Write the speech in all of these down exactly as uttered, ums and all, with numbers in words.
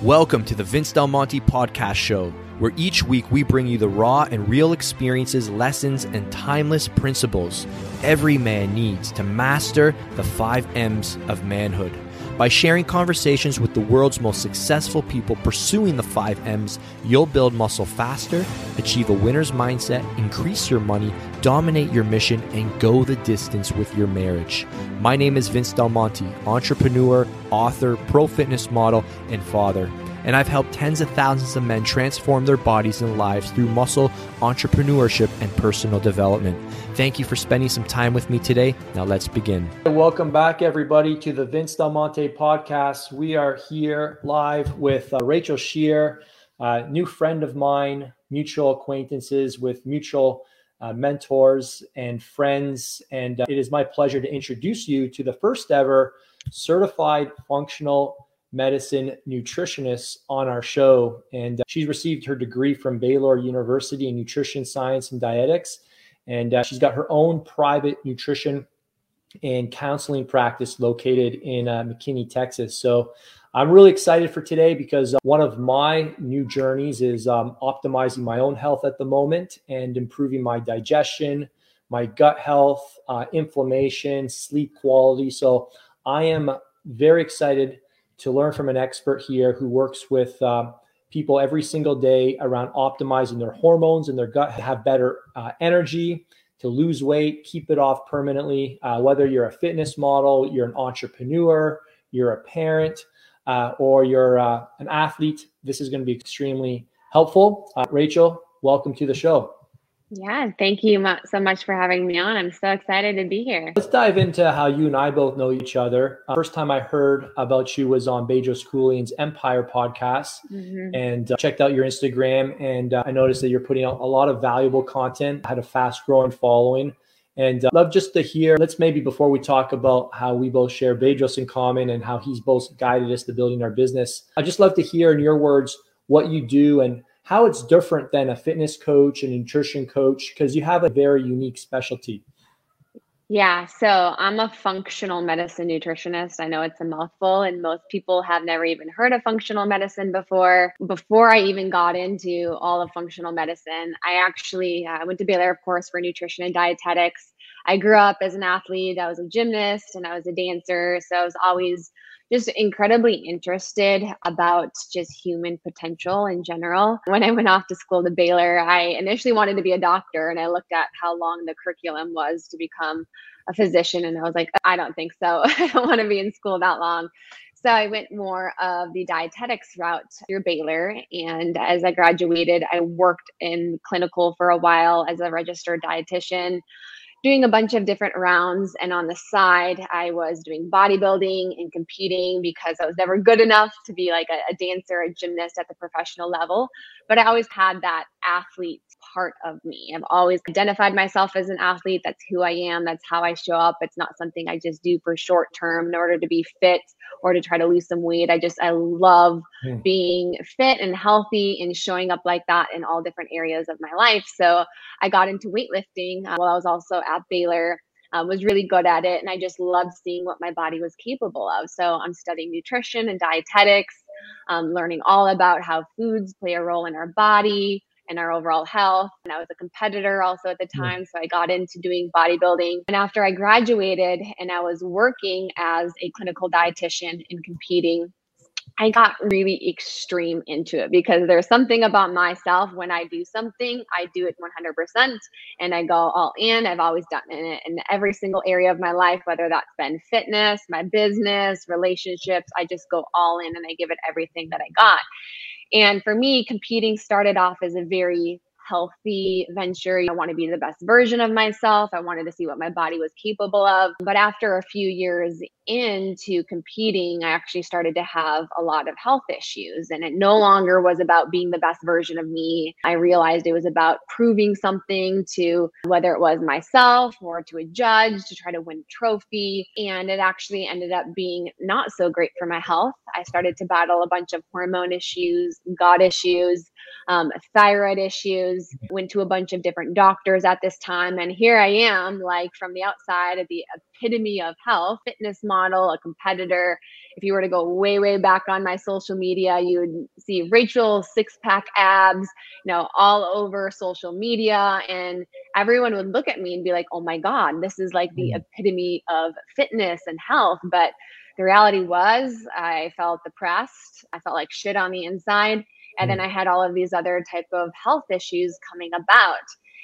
Welcome to the Vince Del Monte Podcast Show, where each week we bring you the raw and real experiences, lessons, and timeless principles every man needs to master the five M's of manhood. By sharing conversations with the world's most successful people pursuing the five M's, you'll build muscle faster, achieve a winner's mindset, increase your money, dominate your mission, and go the distance with your marriage. My name is Vince Del Monte, entrepreneur, author, pro fitness model, and father. And I've helped tens of thousands of men transform their bodies and lives through muscle, entrepreneurship, and personal development. Thank you for spending some time with me today. Now let's begin. Welcome back, everybody, to the Vince Del Monte Podcast. We are here live with uh, Rachel Scheer, a new friend of mine, mutual acquaintances with mutual uh, mentors and friends. And uh, it is my pleasure to introduce you to the first ever certified functional medicine nutritionist on our show. And uh, she's received her degree from Baylor University in nutrition science and dietetics. And uh, she's got her own private nutrition and counseling practice located in uh, McKinney, Texas. So I'm really excited for today because uh, one of my new journeys is um, optimizing my own health at the moment and improving my digestion, my gut health, uh, inflammation, sleep quality. So I am very excited to learn from an expert here who works with uh, people every single day around optimizing their hormones and their gut, have better uh, energy, to lose weight, keep it off permanently. Uh, whether you're a fitness model, you're an entrepreneur, you're a parent, uh, or you're uh, an athlete, this is going to be extremely helpful. Uh, Rachel, welcome to the show. Yeah, thank you so much for having me on. I'm so excited to be here. Let's dive into how you and I both know each other. Uh, first time I heard about you was on Bedros Keuilian's Empire podcast, mm-hmm. and uh, checked out your Instagram. And uh, I noticed that you're putting out a lot of valuable content, had a fast growing following. And uh, love just to hear, let's maybe before we talk about how we both share Bedros in common and how he's both guided us to building our business. I'd just love to hear in your words what you do and how it's different than a fitness coach and nutrition coach, because you have a very unique specialty. Yeah, so I'm a functional medicine nutritionist. I know it's a mouthful and most people have never even heard of functional medicine before. Before I even got into all of functional medicine, I actually uh, went to Baylor, of course, for nutrition and dietetics. I grew up as an athlete. I was a gymnast and I was a dancer. So I was always just incredibly interested about just human potential in general. When I went off to school to Baylor, I initially wanted to be a doctor, and I looked at how long the curriculum was to become a physician, and I was like, I don't think so. I don't want to be in school that long. So I went more of the dietetics route through Baylor. And as I graduated, I worked in clinical for a while as a registered dietitian, doing a bunch of different rounds. And on the side, I was doing bodybuilding and competing because I was never good enough to be like a, a dancer, a gymnast at the professional level. But I always had that athlete part of me. I've always identified myself as an athlete. That's who I am. That's how I show up. It's not something I just do for short term in order to be fit or to try to lose some weight. I just, I love mm. being fit and healthy and showing up like that in all different areas of my life. So I got into weightlifting uh, while I was also at Baylor. Uh, was really good at it. And I just loved seeing what my body was capable of. So I'm studying nutrition and dietetics, um, learning all about how foods play a role in our body and our overall health. And I was a competitor also at the time. So I got into doing bodybuilding. And after I graduated and I was working as a clinical dietitian and competing, I got really extreme into it because there's something about myself. When I do something, I do it one hundred percent and I go all in. I've always done it in every single area of my life, whether that's been fitness, my business, relationships. I just go all in and I give it everything that I got. And for me, competing started off as a very healthy venture. I want to be the best version of myself. I wanted to see what my body was capable of. But after a few years into competing, I actually started to have a lot of health issues. And it no longer was about being the best version of me. I realized it was about proving something to whether it was myself or to a judge to try to win a trophy. And it actually ended up being not so great for my health. I started to battle a bunch of hormone issues, gut issues. um, thyroid issues, went to a bunch of different doctors at this time. And here I am, like from the outside, at the epitome of health, fitness model, a competitor. If you were to go way, way back on my social media, you would see Rachel six pack abs, you know, all over social media. And everyone would look at me and be like, oh my God, this is like the epitome of fitness and health. But the reality was I felt depressed. I felt like shit on the inside. And then I had all of these other type of health issues coming about.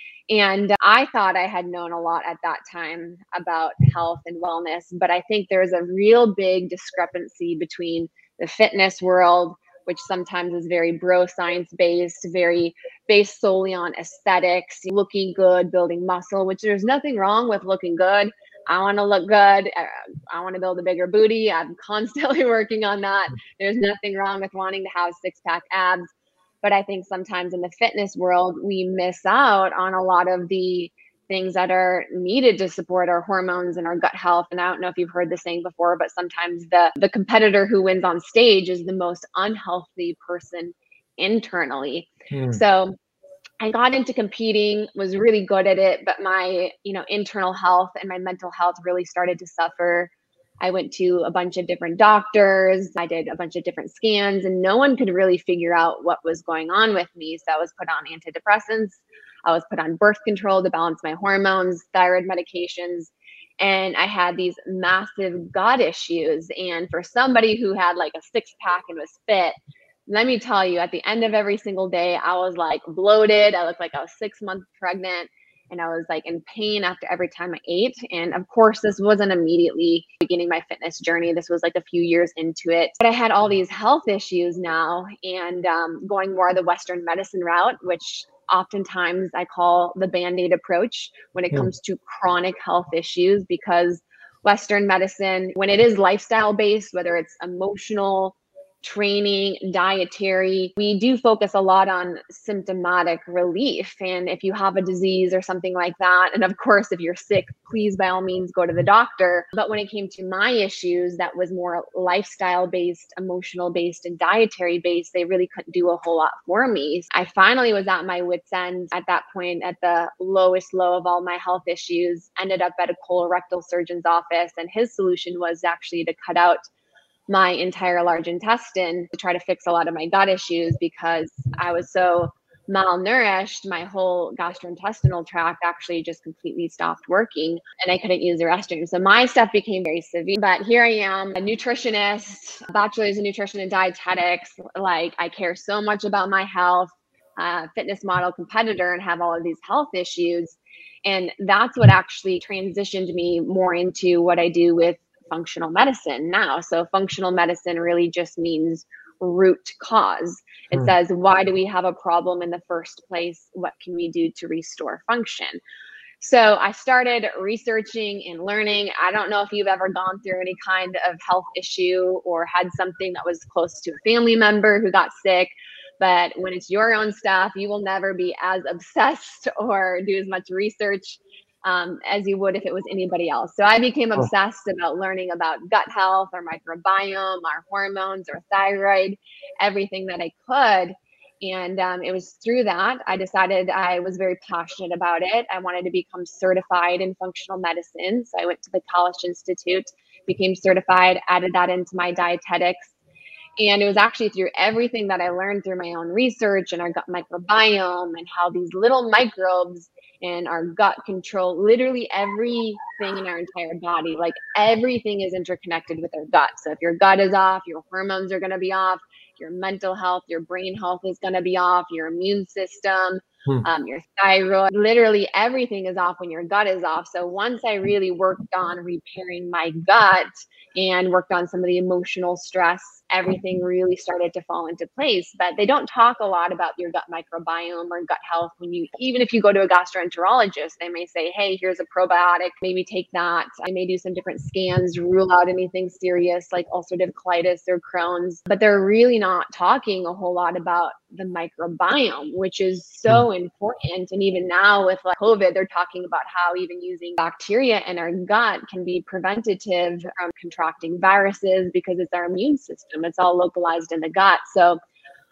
And I thought I had known a lot at that time about health and wellness, but I think there's a real big discrepancy between the fitness world, which sometimes is very bro science based, very based solely on aesthetics, looking good, building muscle, which there's nothing wrong with looking good. I want to look good. I want to build a bigger booty. I'm constantly working on that. There's nothing wrong with wanting to have six pack abs. But I think sometimes in the fitness world, we miss out on a lot of the things that are needed to support our hormones and our gut health. And I don't know if you've heard this saying before, but sometimes the, the competitor who wins on stage is the most unhealthy person internally. Hmm. So I got into competing, was really good at it, but my, you know, internal health and my mental health really started to suffer. I went to a bunch of different doctors. I did a bunch of different scans, and no one could really figure out what was going on with me. So I was put on antidepressants. I was put on birth control to balance my hormones, thyroid medications, and I had these massive gut issues. And for somebody who had like a six pack and was fit, let me tell you, at the end of every single day, I was like bloated. I looked like I was six months pregnant. And I was like in pain after every time I ate. And of course, this wasn't immediately beginning my fitness journey. This was like a few years into it. But I had all these health issues now, and um, going more the Western medicine route, which oftentimes I call the Band-Aid approach when it comes to chronic health issues, because Western medicine, when it is lifestyle based, whether it's emotional, training, dietary, we do focus a lot on symptomatic relief. And if you have a disease or something like that, and of course, if you're sick, please by all means go to the doctor. But when it came to my issues, that was more lifestyle based, emotional based, and dietary based, they really couldn't do a whole lot for me. I finally was at my wit's end at that point, at the lowest low of all my health issues, ended up at a colorectal surgeon's office. And his solution was actually to cut out my entire large intestine to try to fix a lot of my gut issues, because I was so malnourished. My whole gastrointestinal tract actually just completely stopped working, and I couldn't use the restroom. So my stuff became very severe. But here I am, a nutritionist, bachelor's in nutrition and dietetics. Like, I care so much about my health, uh, fitness model competitor, and have all of these health issues. And that's what actually transitioned me more into what I do with functional medicine now. So functional medicine really just means root cause. It hmm. says, why do we have a problem in the first place? What can we do to restore function? So I started researching and learning. I don't know if you've ever gone through any kind of health issue or had something that was close to a family member who got sick, but when it's your own stuff, you will never be as obsessed or do as much research Um, as you would if it was anybody else. So I became obsessed about learning about gut health, our microbiome, our hormones, our thyroid, everything that I could. And um, it was through that I decided I was very passionate about it. I wanted to become certified in functional medicine. So I went to the Kalish Institute, became certified, added that into my dietetics. And it was actually through everything that I learned through my own research and our gut microbiome and how these little microbes in our gut control literally everything in our entire body. Like, everything is interconnected with our gut. So if your gut is off, your hormones are going to be off, your mental health, your brain health is going to be off, your immune system, hmm. um, your thyroid, literally everything is off when your gut is off. So once I really worked on repairing my gut and worked on some of the emotional stress, everything really started to fall into place. But they don't talk a lot about your gut microbiome or gut health. When you, even if you go to a gastroenterologist, they may say, hey, here's a probiotic, maybe take that. I may do some different scans, rule out anything serious like ulcerative colitis or Crohn's, but they're really not talking a whole lot about the microbiome, which is so mm. important. And even now with like COVID, they're talking about how even using bacteria in our gut can be preventative from contracting viruses, because it's our immune system. It's all localized in the gut. So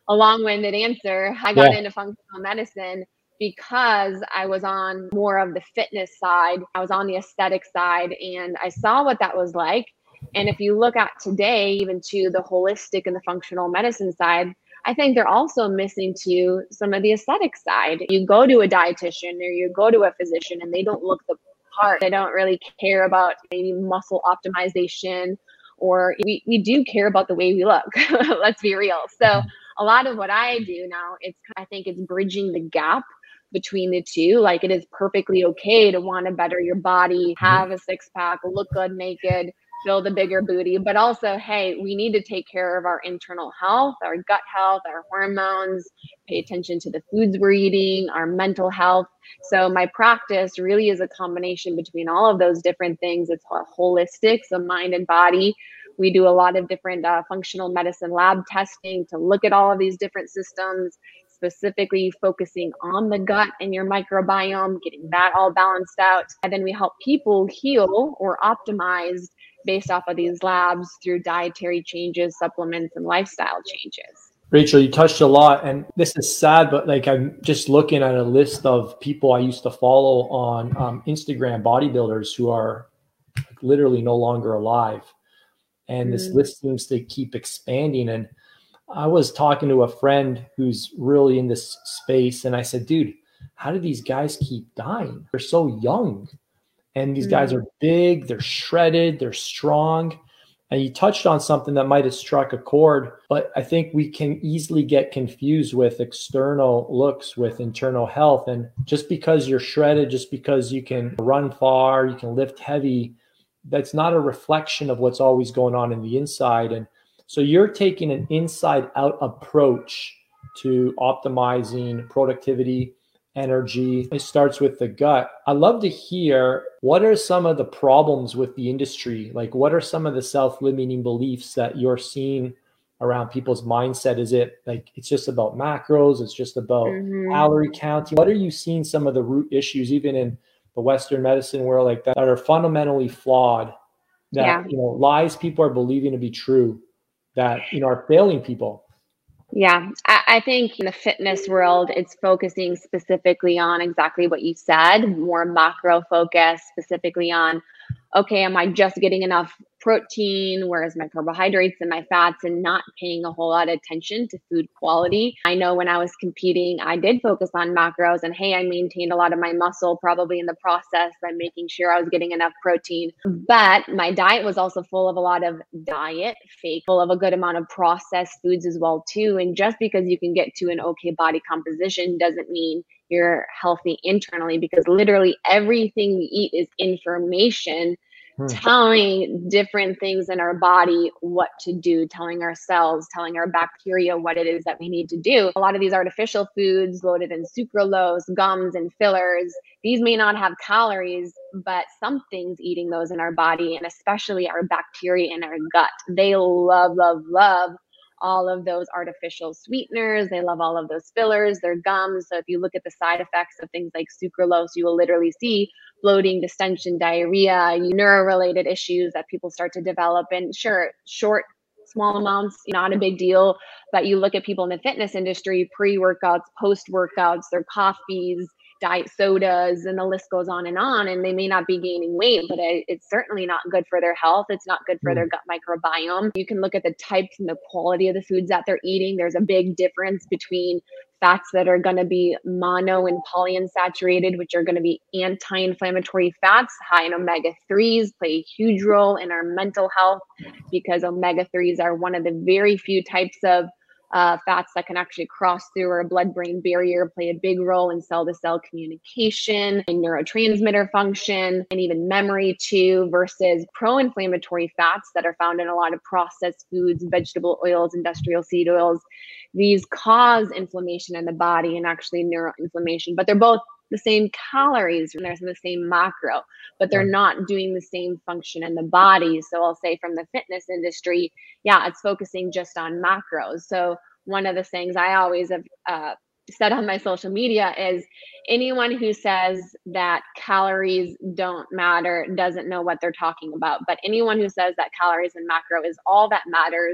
a long-winded answer. I got Yeah. into functional medicine because I was on more of the fitness side. I was on the aesthetic side, and I saw what that was like. And if you look at today, even to the holistic and the functional medicine side, I think they're also missing to some of the aesthetic side. You go to a dietitian or you go to a physician and they don't look the part. They don't really care about maybe muscle optimization, or we, we do care about the way we look. Let's be real. So a lot of what I do now, it's I think it's bridging the gap between the two. Like, it is perfectly okay to want to better your body, have a six pack, look good naked, build a bigger booty, but also, hey, we need to take care of our internal health, our gut health, our hormones, pay attention to the foods we're eating, our mental health. So my practice really is a combination between all of those different things. It's holistic, so mind and body. We do a lot of different uh, functional medicine lab testing to look at all of these different systems, specifically focusing on the gut and your microbiome, getting that all balanced out. And then we help people heal or optimize based off of these labs through dietary changes, supplements, and lifestyle changes. Rachel, you touched a lot, and this is sad, but like I'm just looking at a list of people I used to follow on um, Instagram, bodybuilders who are like literally no longer alive. And mm. this list seems to keep expanding. And I was talking to a friend who's really in this space, and I said, dude, how do these guys keep dying? They're so young. And these guys are big, they're shredded, they're strong. And you touched on something that might have struck a chord, but I think we can easily get confused with external looks with internal health. And just because you're shredded, just because you can run far, you can lift heavy, that's not a reflection of what's always going on in the inside. And so you're taking an inside out approach to optimizing productivity, energy. It starts with the gut. I'd love to hear, what are some of the problems with the industry? Like, what are some of the self-limiting beliefs that you're seeing around people's mindset? Is it like, it's just about macros? It's just about mm-hmm. calorie counting? What are you seeing some of the root issues, even in the Western medicine world, like that, that are fundamentally flawed, that, yeah. you know, lies people are believing to be true, that, you know, are failing people? Yeah, I, I think in the fitness world, it's focusing specifically on exactly what you said, more macro focus, specifically on, okay, am I just getting enough protein? Whereas my carbohydrates and my fats, and not paying a whole lot of attention to food quality. I know when I was competing, I did focus on macros, and hey, I maintained a lot of my muscle probably in the process by making sure I was getting enough protein. But my diet was also full of a lot of diet fake, full of a good amount of processed foods as well too. And just because you can get to an okay body composition doesn't mean you're healthy internally, because literally everything we eat is information Hmm. telling different things in our body what to do, telling our cells, telling our bacteria what it is that we need to do. A lot of these artificial foods loaded in sucralose, gums, and fillers, these may not have calories, but something's eating those in our body, and especially our bacteria in our gut. They love, love, love all of those artificial sweeteners. They love all of those fillers, their gums. So if you look at the side effects of things like sucralose, you will literally see bloating, distension, diarrhea, neuro-related issues that people start to develop. And sure, short, small amounts, not a big deal. But you look at people in the fitness industry, pre-workouts, post-workouts, their coffees, diet sodas, and the list goes on and on. And they may not be gaining weight, but it, it's certainly not good for their health. It's not good for mm. their gut microbiome. You can look at the types and the quality of the foods that they're eating. There's a big difference between fats that are going to be mono and polyunsaturated, which are going to be anti-inflammatory fats. High in omega threes play a huge role in our mental health, because omega threes are one of the very few types of Uh, fats that can actually cross through our blood-brain barrier, play a big role in cell-to-cell communication and neurotransmitter function, and even memory too, versus pro-inflammatory fats that are found in a lot of processed foods, vegetable oils, industrial seed oils. These cause inflammation in the body and actually neuroinflammation, but they're both the same calories and they're the same macro, but they're not doing the same function in the body. So I'll say from the fitness industry, yeah, it's focusing just on macros. So one of the things I always have uh, said on my social media is, anyone who says that calories don't matter doesn't know what they're talking about. But anyone who says that calories and macro is all that matters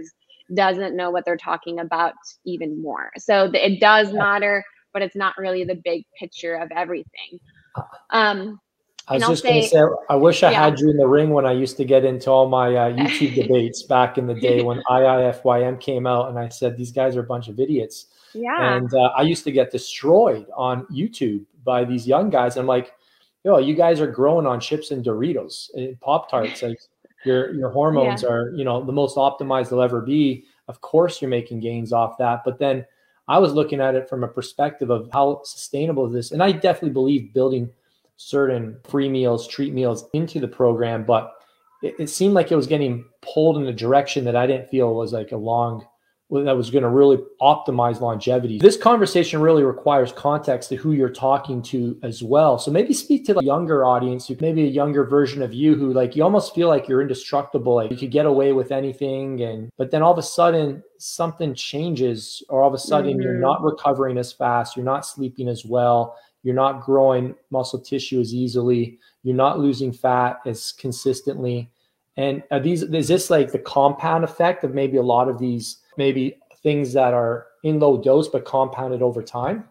doesn't know what they're talking about even more. So it does matter, but it's not really the big picture of everything. Um, I was just going to say, I wish I yeah. had you in the ring when I used to get into all my uh, YouTube debates back in the day when I I F Y M came out, and I said, these guys are a bunch of idiots. Yeah. And uh, I used to get destroyed on YouTube by these young guys. I'm like, yo, you guys are growing on chips and Doritos and Pop-Tarts. Like your, your hormones yeah. are, you know, the most optimized they'll ever be. Of course you're making gains off that. But then I was looking at it from a perspective of how sustainable is this. And I definitely believe building certain free meals, treat meals into the program, but it, it seemed like it was getting pulled in a direction that I didn't feel was like a long, that was going to really optimize longevity. This conversation really requires context to who you're talking to as well. So maybe speak to the younger audience, who maybe a younger version of you who like, you almost feel like you're indestructible, like you could get away with anything. And, but then all of a sudden something changes, or all of a sudden mm-hmm. you're not recovering as fast. You're not sleeping as well. You're not growing muscle tissue as easily. You're not losing fat as consistently. And are these, is this like the compound effect of maybe a lot of these, maybe things that are in low dose, but compounded over time?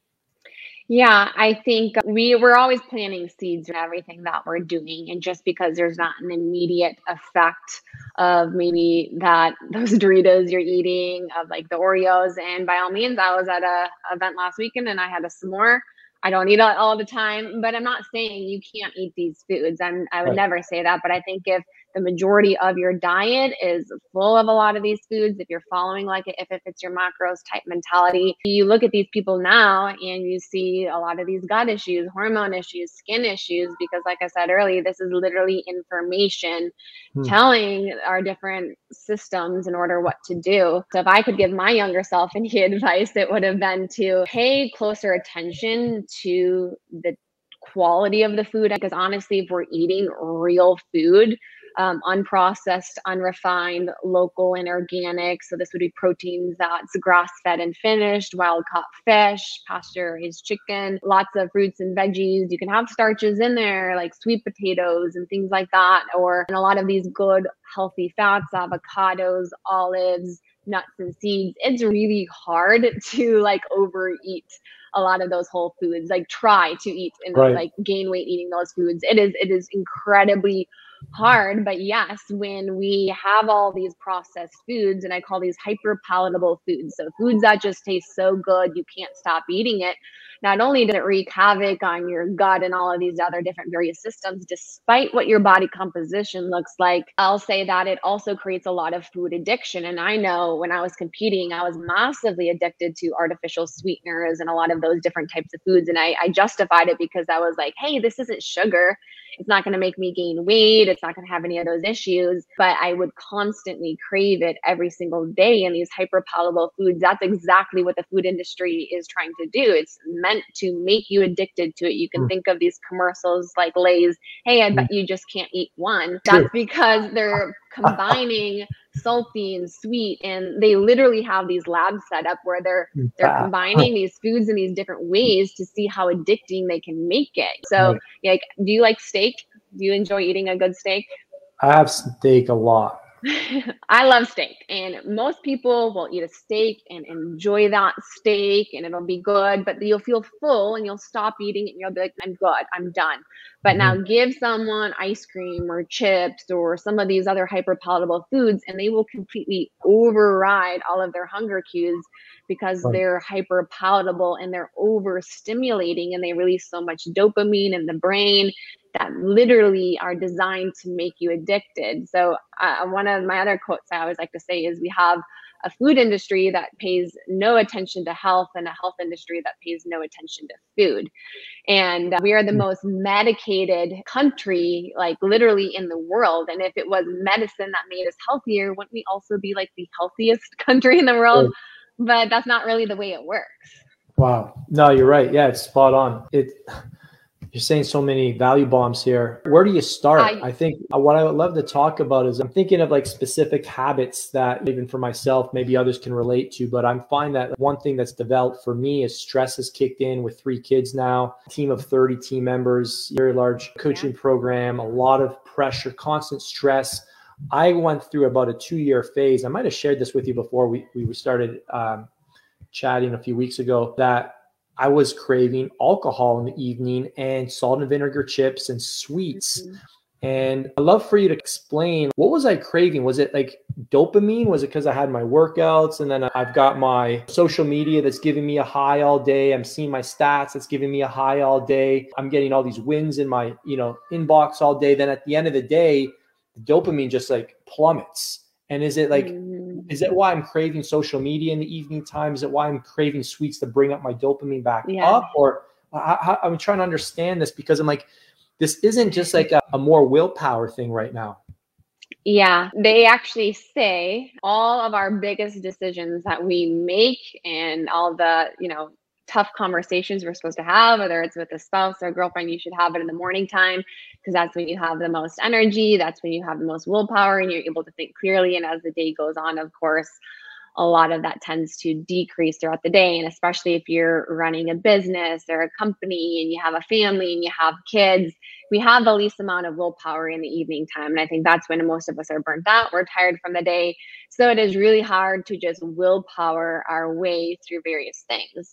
Yeah, I think we, we're always planting seeds in everything that we're doing. And just because there's not an immediate effect of maybe that those Doritos you're eating, of like the Oreos, and by all means, I was at a event last weekend and I had a s'more. I don't eat it all the time, but I'm not saying you can't eat these foods. I'm, I would right. never say that. But I think if the majority of your diet is full of a lot of these foods, if you're following like it, if, if it's your macros type mentality, you look at these people now and you see a lot of these gut issues, hormone issues, skin issues, because like I said earlier, this is literally information hmm. telling our different systems in order what to do. So if I could give my younger self any advice, it would have been to pay closer attention to the quality of the food, because honestly, if we're eating real food, um, unprocessed, unrefined, local and organic, so this would be proteins that's grass-fed and finished, wild-caught fish, pasture-raised chicken, lots of fruits and veggies. You can have starches in there like sweet potatoes and things like that, or and a lot of these good healthy fats, avocados, olives, nuts and seeds. It's really hard to like overeat a lot of those whole foods, like try to eat and right. like gain weight eating those foods. It is, it is incredibly hard. But yes, when we have all these processed foods, and I call these hyper palatable foods, so foods that just taste so good, you can't stop eating it. Not only does it wreak havoc on your gut and all of these other different various systems, despite what your body composition looks like, I'll say that it also creates a lot of food addiction. And I know when I was competing, I was massively addicted to artificial sweeteners and a lot of those different types of foods. And I, I justified it because I was like, hey, this isn't sugar. It's not going to make me gain weight. It's not going to have any of those issues. But I would constantly crave it every single day. And these hyper palatable foods, that's exactly what the food industry is trying to do. It's meant to make you addicted to it. You can mm. think of these commercials like Lay's. Hey, I bet you just can't eat one. That's because they're combining salty and sweet, and they literally have these labs set up where they're they're combining these foods in these different ways to see how addicting they can make it. So right. like, do you like steak? Do you enjoy eating a good steak? I have steak a lot. I love steak, and most people will eat a steak and enjoy that steak and it'll be good, but you'll feel full and you'll stop eating it and you'll be like, I'm good, I'm done. But mm-hmm. now give someone ice cream or chips or some of these other hyper palatable foods, and they will completely override all of their hunger cues because right. they're hyper palatable and they're overstimulating, and they release so much dopamine in the brain that literally are designed to make you addicted. So uh, one of my other quotes I always like to say is, we have a food industry that pays no attention to health and a health industry that pays no attention to food. And uh, we are the most medicated country, like literally in the world. And if it was medicine that made us healthier, wouldn't we also be like the healthiest country in the world? Right. But that's not really the way it works. Wow. No, you're right. Yeah, it's spot on. It. You're saying so many value bombs here. Where do you start? I, I think what I would love to talk about is I'm thinking of like specific habits that even for myself, maybe others can relate to, but I'm finding that one thing that's developed for me is stress has kicked in with three kids now, a team of thirty team members, very large coaching yeah. program, a lot of pressure, constant stress. I went through about a two year phase. I might've shared this with you before we, we started um, chatting a few weeks ago, that I was craving alcohol in the evening and salt and vinegar chips and sweets. Mm-hmm. And I'd love for you to explain, what was I craving? Was it like dopamine? Was it because I had my workouts and then I've got my social media that's giving me a high all day? I'm seeing my stats that's giving me a high all day. I'm getting all these wins in my, you know, inbox all day. Then at the end of the day, the dopamine just like plummets. And is it like, mm. is that why I'm craving social media in the evening time? Is it why I'm craving sweets to bring up my dopamine back yeah. up? Or I, I, I'm trying to understand this, because I'm like, this isn't just like a, a more willpower thing right now. Yeah, they actually say all of our biggest decisions that we make and all the, you know, tough conversations we're supposed to have, whether it's with a spouse or a girlfriend, you should have it in the morning time, because that's when you have the most energy. That's when you have the most willpower and you're able to think clearly. And as the day goes on, of course, a lot of that tends to decrease throughout the day. And especially if you're running a business or a company and you have a family and you have kids, we have the least amount of willpower in the evening time. And I think that's when most of us are burnt out. We're tired from the day. So it is really hard to just willpower our way through various things.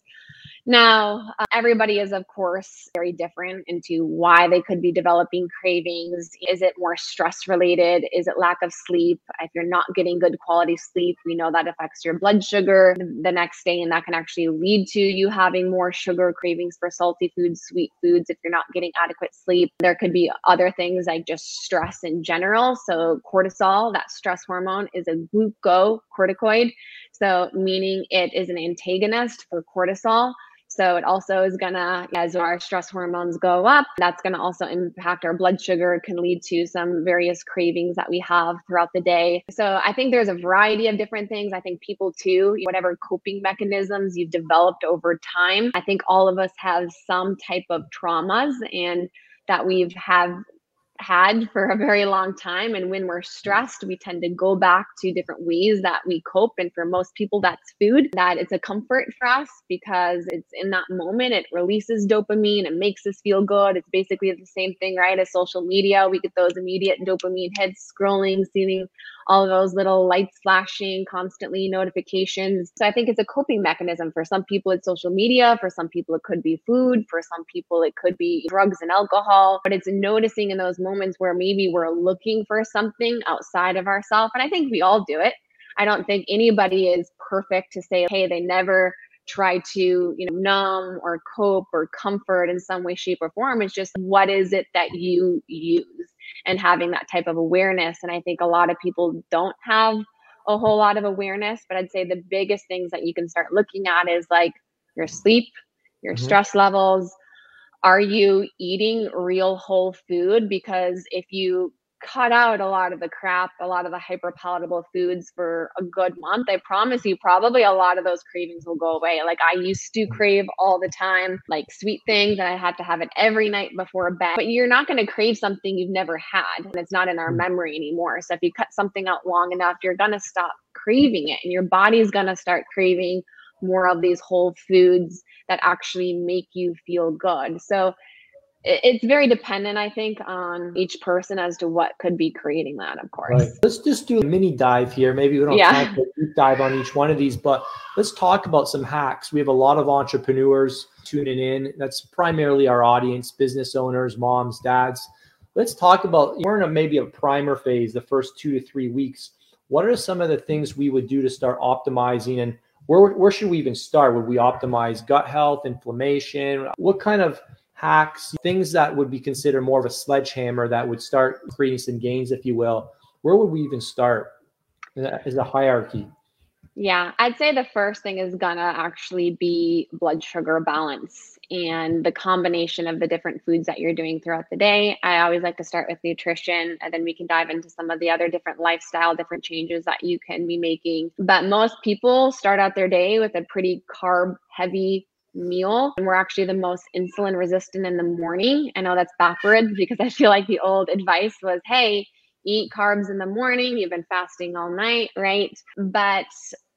Now, uh, everybody is, of course, very different into why they could be developing cravings. Is it more stress related? Is it lack of sleep? If you're not getting good quality sleep, we know that affects your blood sugar the next day, and that can actually lead to you having more sugar cravings for salty foods, sweet foods, if you're not getting adequate sleep. There could be other things like just stress in general. So cortisol, that stress hormone, is a glucocorticoid. So meaning it is an antagonist for cortisol. So it also is gonna, as our stress hormones go up, that's gonna also impact our blood sugar. It can lead to some various cravings that we have throughout the day. So I think there's a variety of different things. I think people too, whatever coping mechanisms you've developed over time, I think all of us have some type of traumas and that we've have had for a very long time. And when we're stressed, we tend to go back to different ways that we cope. And for most people, that's food. That it's a comfort for us because it's in that moment, it releases dopamine, it makes us feel good. It's basically the same thing, right? As social media, we get those immediate dopamine hits, scrolling, seeing all of those little lights flashing, constantly notifications. So I think it's a coping mechanism. For some people, it's social media. For some people, it could be food. For some people, it could be drugs and alcohol. But it's noticing in those moments where maybe we're looking for something outside of ourselves. And I think we all do it. I don't think anybody is perfect to say, hey, they never try to, you know, numb or cope or comfort in some way, shape, or form. It's just, what is it that you use? And having that type of awareness. And I think a lot of people don't have a whole lot of awareness, but I'd say the biggest things that you can start looking at is like your sleep, your mm-hmm. stress levels. Are you eating real whole food? Because if you cut out a lot of the crap, a lot of the hyper palatable foods for a good month, I promise you probably a lot of those cravings will go away. Like I used to crave all the time, like sweet things, and I had to have it every night before bed. But you're not going to crave something you've never had, and it's not in our memory anymore. So if you cut something out long enough, you're going to stop craving it, and your body's going to start craving more of these whole foods that actually make you feel good. So it's very dependent, I think, on each person as to what could be creating that, of course. Right. Let's just do a mini dive here. Maybe we don't yeah. have to deep dive on each one of these, but let's talk about some hacks. We have a lot of entrepreneurs tuning in. That's primarily our audience, business owners, moms, dads. Let's talk about, we're in a, maybe a primer phase, the first two to three weeks. What are some of the things we would do to start optimizing, and where, where should we even start? Would we optimize gut health, inflammation? What kind of hacks, things that would be considered more of a sledgehammer that would start creating some gains, if you will? Where would we even start as a hierarchy? Yeah, I'd say the first thing is gonna actually be blood sugar balance and the combination of the different foods that you're doing throughout the day. I always like to start with nutrition, and then we can dive into some of the other different lifestyle, different changes that you can be making. But most people start out their day with a pretty carb heavy meal, and we're actually the most insulin resistant in the morning. I know that's backwards because I feel like the old advice was, hey, eat carbs in the morning, you've been fasting all night, right? But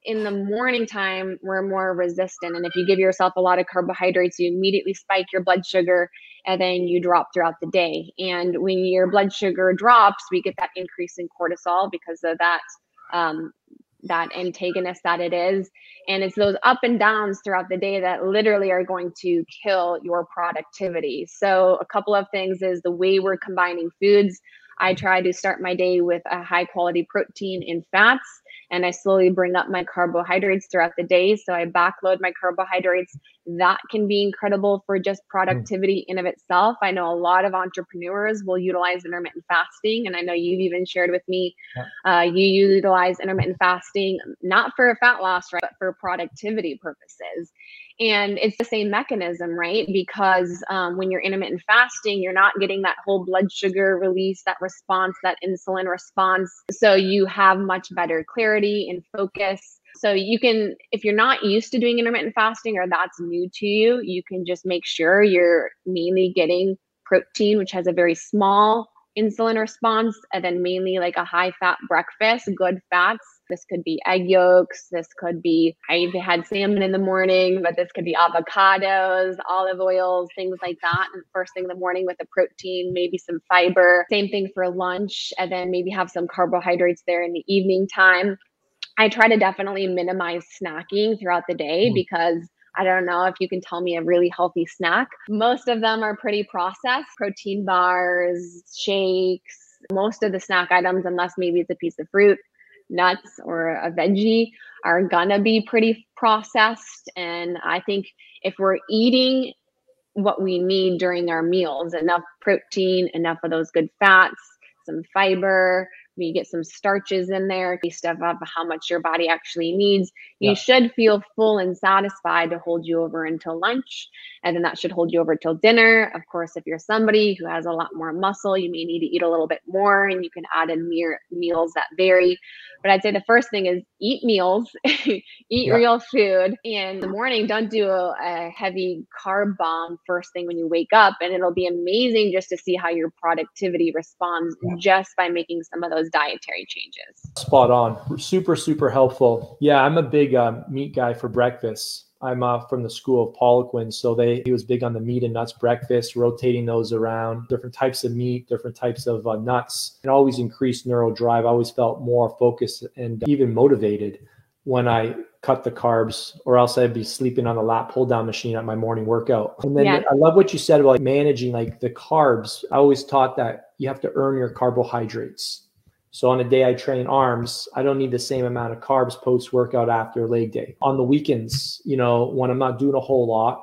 in the morning time, we're more resistant. And if you give yourself a lot of carbohydrates, you immediately spike your blood sugar and then you drop throughout the day. And when your blood sugar drops, we get that increase in cortisol because of that, um, that antagonist that it is. And it's those up and downs throughout the day that literally are going to kill your productivity. So a couple of things is the way we're combining foods. I try to start my day with a high quality protein and fats, and I slowly bring up my carbohydrates throughout the day. So I backload my carbohydrates. That can be incredible for just productivity in of itself. I know a lot of entrepreneurs will utilize intermittent fasting, and I know you've even shared with me, uh, you utilize intermittent fasting, not for fat loss, right, but for productivity purposes. And it's the same mechanism, right? Because um, when you're intermittent fasting, you're not getting that whole blood sugar release, that response, that insulin response. So you have much better clarity and focus. So you can, if you're not used to doing intermittent fasting or that's new to you, you can just make sure you're mainly getting protein, which has a very small insulin response, and then mainly like a high fat breakfast, good fats. This could be egg yolks. This could be, I had salmon in the morning, but this could be avocados, olive oils, things like that. And first thing in the morning with the protein, maybe some fiber. Same thing for lunch, and then maybe have some carbohydrates there in the evening time. I try to definitely minimize snacking throughout the day because I don't know if you can tell me a really healthy snack. Most of them are pretty processed, protein bars, shakes, most of the snack items, unless maybe it's a piece of fruit, nuts, or a veggie, are gonna be pretty processed. And I think if we're eating what we need during our meals, enough protein, enough of those good fats, some fiber, we get some starches in there, stuff up how much your body actually needs. You yeah. should feel full and satisfied to hold you over until lunch. And then that should hold you over till dinner. Of course, if you're somebody who has a lot more muscle, you may need to eat a little bit more, and you can add in mere meals that vary. But I'd say the first thing is eat meals, eat yeah. real food. And in the morning, don't do a, a heavy carb bomb first thing when you wake up. And it'll be amazing just to see how your productivity responds yeah. just by making some of those dietary changes. Spot on. Super, super helpful. Yeah, I'm a big uh, meat guy for breakfast. I'm uh, from the school of Poliquin, so they he was big on the meat and nuts breakfast, rotating those around, different types of meat, different types of uh, nuts. It always increased neural drive. I always felt more focused and even motivated when I cut the carbs, or else I'd be sleeping on the lat pull down machine at my morning workout. And then yeah. I love what you said about managing like the carbs. I always taught that you have to earn your carbohydrates. So on a day I train arms, I don't need the same amount of carbs post-workout after leg day. On the weekends, you know, when I'm not doing a whole lot,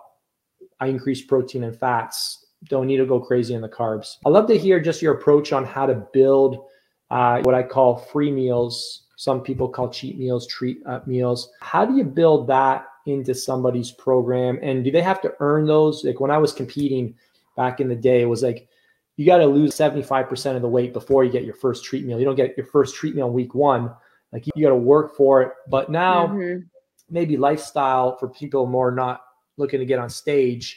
I increase protein and fats. Don't need to go crazy on the carbs. I'd love to hear just your approach on how to build uh, what I call free meals. Some people call cheat meals, treat uh, meals. How do you build that into somebody's program? And do they have to earn those? Like when I was competing back in the day, it was like, you got to lose seventy-five percent of the weight before you get your first treat meal. You don't get your first treat meal week one. Like you got to work for it. But now mm-hmm. maybe lifestyle for people more not looking to get on stage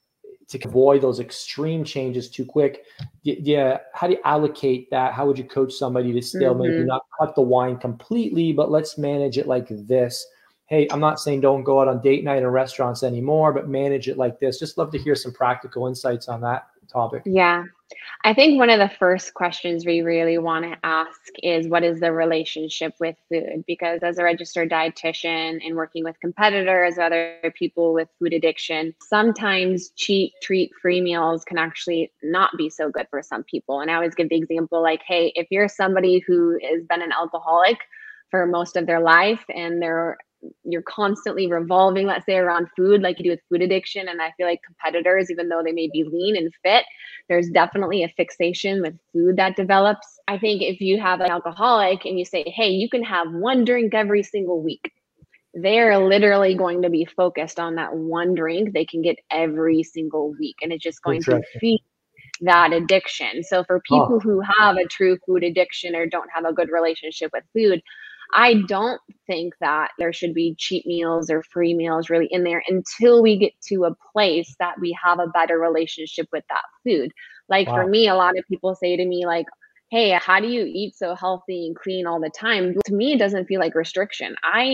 to avoid those extreme changes too quick. Yeah. How do you allocate that? How would you coach somebody to still mm-hmm. maybe not cut the wine completely, but let's manage it like this? Hey, I'm not saying don't go out on date night in restaurants anymore, but manage it like this. Just love to hear some practical insights on that topic. Yeah. I think one of the first questions we really want to ask is, what is the relationship with food? Because as a registered dietitian and working with competitors, other people with food addiction, sometimes cheat, treat, free meals can actually not be so good for some people. And I always give the example like, hey, if you're somebody who has been an alcoholic for most of their life and they're you're constantly revolving, let's say, around food like you do with food addiction. And I feel like competitors, even though they may be lean and fit, there's definitely a fixation with food that develops. I think if you have an alcoholic and you say, hey, you can have one drink every single week, they're literally going to be focused on that one drink they can get every single week. And it's just going to feed that addiction. So for people oh. who have a true food addiction or don't have a good relationship with food, I don't think that there should be cheat meals or free meals really in there until we get to a place that we have a better relationship with that food. Like wow. for me, a lot of people say to me like, hey, how do you eat so healthy and clean all the time? To me, it doesn't feel like restriction. I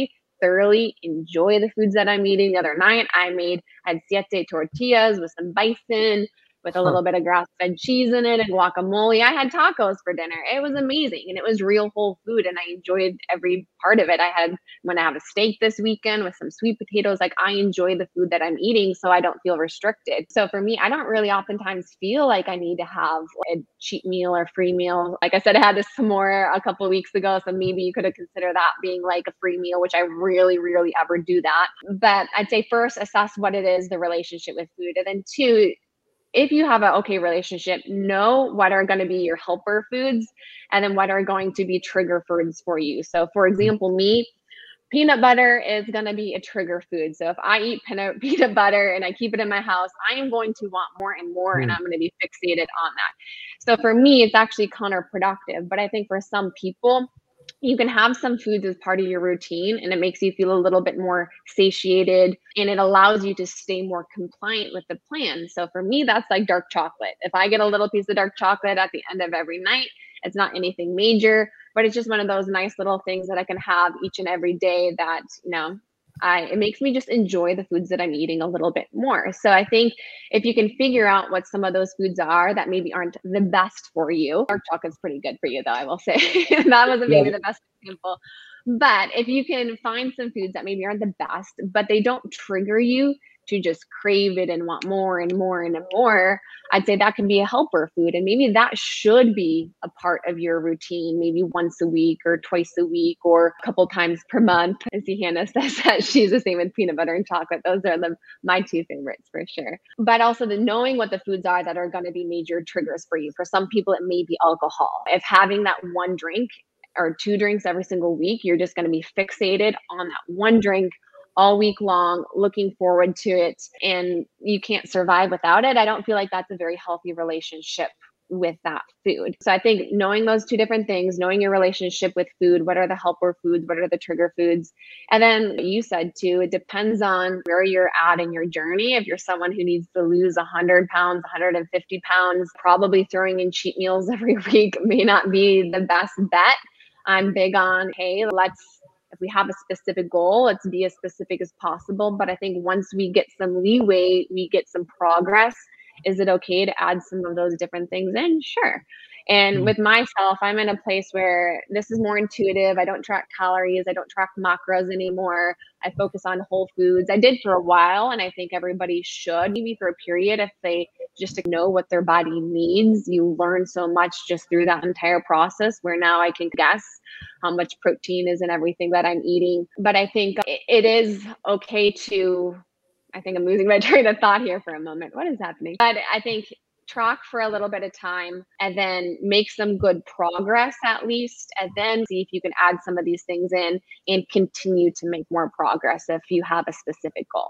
thoroughly enjoy the foods that I'm eating. The other night, I made, I had siete tortillas with some bison, with a little bit of grass-fed cheese in it and guacamole. I had tacos for dinner. It was amazing. And it was real whole food. And I enjoyed every part of it. I had, when I have a steak this weekend with some sweet potatoes, like I enjoy the food that I'm eating so I don't feel restricted. So for me, I don't really oftentimes feel like I need to have a cheat meal or free meal. Like I said, I had this s'more a couple of weeks ago. So maybe you could have considered that being like a free meal, which I really, really ever do that. But I'd say first, assess what it is, the relationship with food. And then two, if you have an okay relationship, know what are going to be your helper foods and then what are going to be trigger foods for you. So for example, me, peanut butter is going to be a trigger food. So if I eat peanut, peanut butter and I keep it in my house, I am going to want more and more, mm. and I'm going to be fixated on that. So for me, it's actually counterproductive. But I think for some people, you can have some foods as part of your routine and it makes you feel a little bit more satiated and it allows you to stay more compliant with the plan. So for me, that's like dark chocolate. If I get a little piece of dark chocolate at the end of every night, it's not anything major, but it's just one of those nice little things that I can have each and every day that, you know, I, it makes me just enjoy the foods that I'm eating a little bit more. So I think if you can figure out what some of those foods are that maybe aren't the best for you, dark chocolate's pretty good for you though, I will say. That wasn't maybe the best example. But if you can find some foods that maybe aren't the best, but they don't trigger you to just crave it and want more and more and more, I'd say that can be a helper food. And maybe that should be a part of your routine, maybe once a week or twice a week or a couple times per month. I see Hannah says that she's the same with peanut butter and chocolate. Those are the, my two favorites for sure. But also the knowing what the foods are that are going to be major triggers for you. For some people, it may be alcohol. If having that one drink or two drinks every single week, you're just going to be fixated on that one drink all week long, looking forward to it, and you can't survive without it. I don't feel like that's a very healthy relationship with that food. So I think knowing those two different things, knowing your relationship with food, what are the helper foods, what are the trigger foods? And then you said too, it depends on where you're at in your journey. If you're someone who needs to lose one hundred pounds, one hundred fifty pounds, probably throwing in cheat meals every week may not be the best bet. I'm big on, hey, let's if we have a specific goal, let's be as specific as possible. But I think once we get some leeway, we get some progress. Is it okay to add some of those different things in? Sure. And mm-hmm. with myself, I'm in a place where this is more intuitive. I don't track calories. I don't track macros anymore. I focus on whole foods. I did for a while, and I think everybody should, maybe for a period, if they just know what their body needs. You learn so much just through that entire process where now I can guess how much protein is in everything that I'm eating. But I think it is okay to, I think I'm losing my train of thought here for a moment. What is happening? But I think track for a little bit of time and then make some good progress at least, and then see if you can add some of these things in and continue to make more progress if you have a specific goal.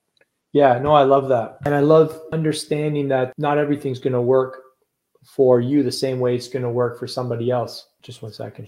Yeah, no, I love that. And I love understanding that not everything's going to work for you the same way it's going to work for somebody else. Just one second.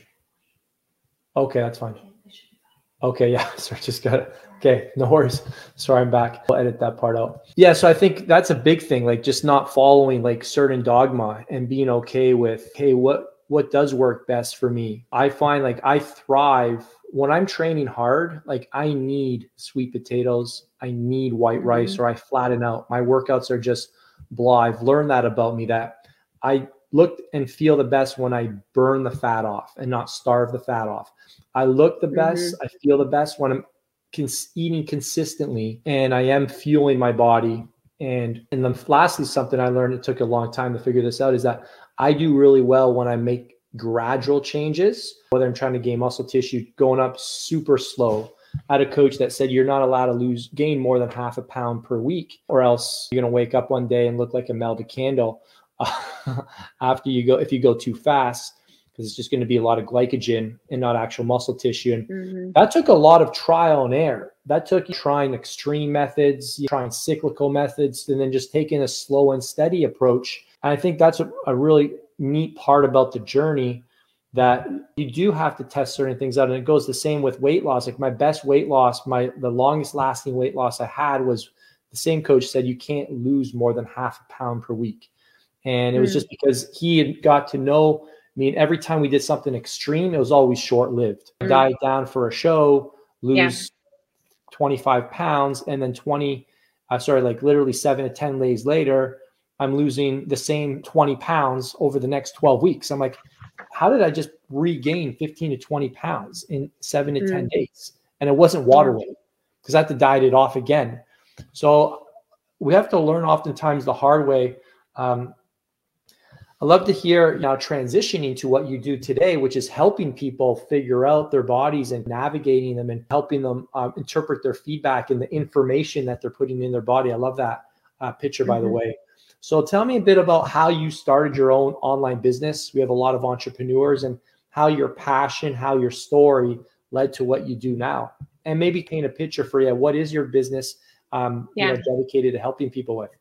Okay, that's fine. Okay, yeah, sorry, just got it. Okay, no worries. Sorry, I'm back. I'll edit that part out. Yeah, so I think that's a big thing, like just not following like certain dogma and being okay with, hey, what what does work best for me? I find like I thrive when I'm training hard, like I need sweet potatoes, I need white mm-hmm. rice, or I flatten out. My workouts are just blah. I've learned that about me, that I look and feel the best when I burn the fat off and not starve the fat off. I look the best, mm-hmm. I feel the best when I'm cons- eating consistently and I am fueling my body. And and then lastly, something I learned, it took a long time to figure this out, is that I do really well when I make gradual changes, whether I'm trying to gain muscle tissue, going up super slow. I had a coach that said you're not allowed to lose gain more than half a pound per week, or else you're going to wake up one day and look like a melted candle uh, after you go, if you go too fast, because it's just going to be a lot of glycogen and not actual muscle tissue. And mm-hmm. that took a lot of trial and error. That took you trying extreme methods, trying cyclical methods, and then just taking a slow and steady approach. And I think that's a, a really neat part about the journey, that you do have to test certain things out. And it goes the same with weight loss. Like my best weight loss, my the longest lasting weight loss I had was, the same coach said you can't lose more than half a pound per week. And it was mm. just because he had got to know me. And every time we did something extreme, it was always short lived. Mm. Diet down for a show, lose twenty-five pounds, and then twenty, uh, sorry, like literally seven to ten days later, I'm losing the same twenty pounds over the next twelve weeks. I'm like, how did I just regain fifteen to twenty pounds in seven to mm. ten days? And it wasn't water weight because I had to diet it off again. So we have to learn oftentimes the hard way. Um, I love to hear now transitioning to what you do today, which is helping people figure out their bodies and navigating them and helping them um, interpret their feedback and the information that they're putting in their body. I love that uh, picture, by mm-hmm. the way. So tell me a bit about how you started your own online business. We have a lot of entrepreneurs, and how your passion, how your story led to what you do now. And maybe paint a picture for you. What is your business um, yeah. you know, dedicated to helping people with?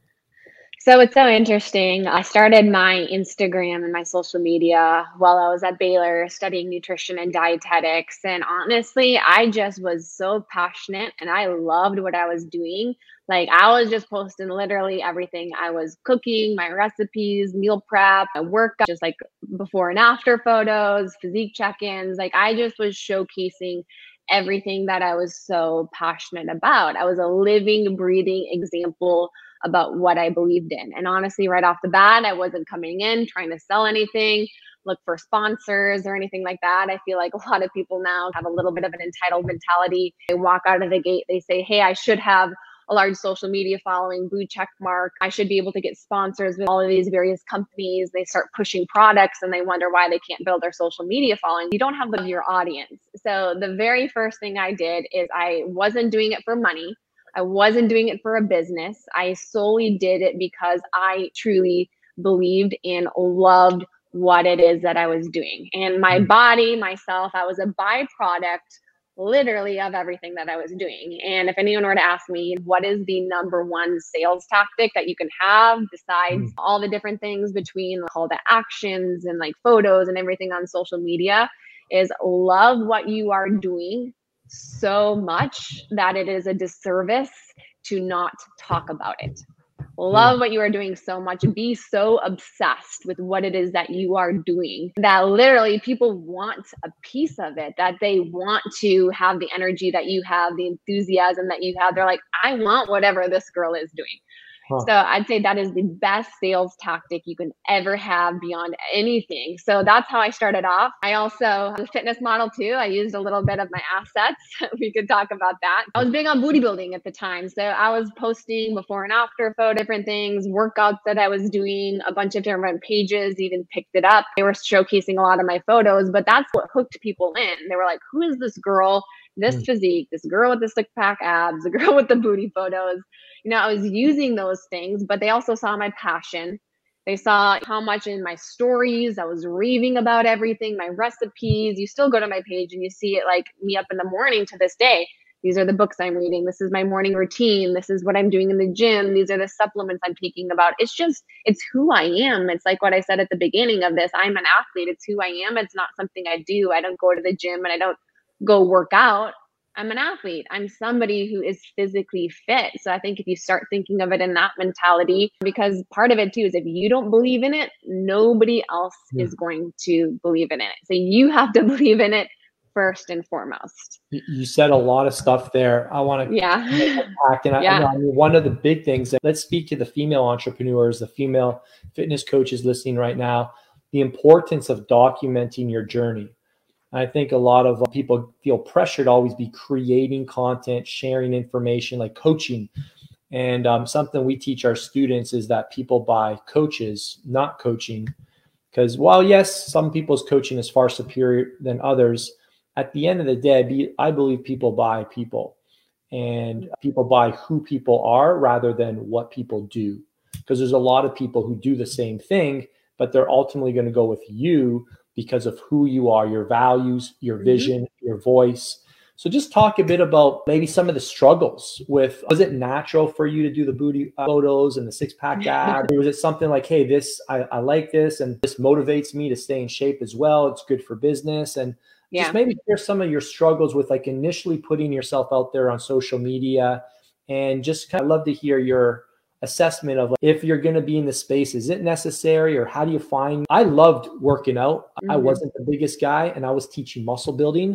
So it's so interesting. I started my Instagram and my social media while I was at Baylor studying nutrition and dietetics. And honestly, I just was so passionate and I loved what I was doing. Like I was just posting literally everything I was cooking, my recipes, meal prep, my workout, just like before and after photos, physique check-ins. Like I just was showcasing everything that I was so passionate about. I was a living, breathing example about what I believed in. And honestly, right off the bat, I wasn't coming in trying to sell anything, look for sponsors or anything like that. I feel like a lot of people now have a little bit of an entitled mentality. They walk out of the gate, they say, hey, I should have a large social media following, blue check mark. I should be able to get sponsors with all of these various companies. They start pushing products and they wonder why they can't build their social media following. You don't have the, your audience. So the very first thing I did is I wasn't doing it for money. I wasn't doing it for a business. I solely did it because I truly believed and loved what it is that I was doing. And my body, myself, I was a byproduct literally of everything that I was doing. And if anyone were to ask me, what is the number one sales tactic that you can have besides mm. all the different things between call to actions and like photos and everything on social media, is love what you are doing so much that it is a disservice to not talk about it. Love what you are doing so much. Be so obsessed with what it is that you are doing that literally people want a piece of it, that they want to have the energy that you have, the enthusiasm that you have. They're like, I want whatever this girl is doing. Huh. So I'd say that is the best sales tactic you can ever have beyond anything. So that's how I started off. I also was a fitness model too. I used a little bit of my assets. We could talk about that. I was big on booty building at the time. So I was posting before and after photo, different things, workouts that I was doing, a bunch of different pages even picked it up. They were showcasing a lot of my photos, but that's what hooked people in. They were like, who is this girl? This mm. physique, this girl with the six pack abs, the girl with the booty photos. You know, I was using those things, but they also saw my passion. They saw how much in my stories I was raving about everything, my recipes. You still go to my page and you see it like me up in the morning to this day. These are the books I'm reading. This is my morning routine. This is what I'm doing in the gym. These are the supplements I'm taking about. It's just, it's who I am. It's like what I said at the beginning of this. I'm an athlete. It's who I am. It's not something I do. I don't go to the gym and I don't go work out. I'm an athlete. I'm somebody who is physically fit. So I think if you start thinking of it in that mentality, because part of it too is if you don't believe in it, nobody else yeah. is going to believe in it. So you have to believe in it first and foremost. You said a lot of stuff there. I want to yeah. and I, yeah. I mean, one of the big things that let's speak to the female entrepreneurs, the female fitness coaches listening right now, the importance of documenting your journey. I think a lot of people feel pressure to always be creating content, sharing information, like coaching. And um, something we teach our students is that people buy coaches, not coaching. Because while, yes, some people's coaching is far superior than others, at the end of the day, I believe people buy people. And people buy who people are rather than what people do. Because there's a lot of people who do the same thing, but they're ultimately going to go with you because of who you are, your values, your vision, mm-hmm. your voice. So just talk a bit about maybe some of the struggles with, was it natural for you to do the booty photos and the six pack abs? Or was it something like, hey, this, I, I like this and this motivates me to stay in shape as well. It's good for business. And yeah. just maybe share some of your struggles with like initially putting yourself out there on social media, and just kind of love to hear your assessment of like, if you're going to be in the space, is it necessary, or how do you find? I loved working out. Mm-hmm. I wasn't the biggest guy and I was teaching muscle building,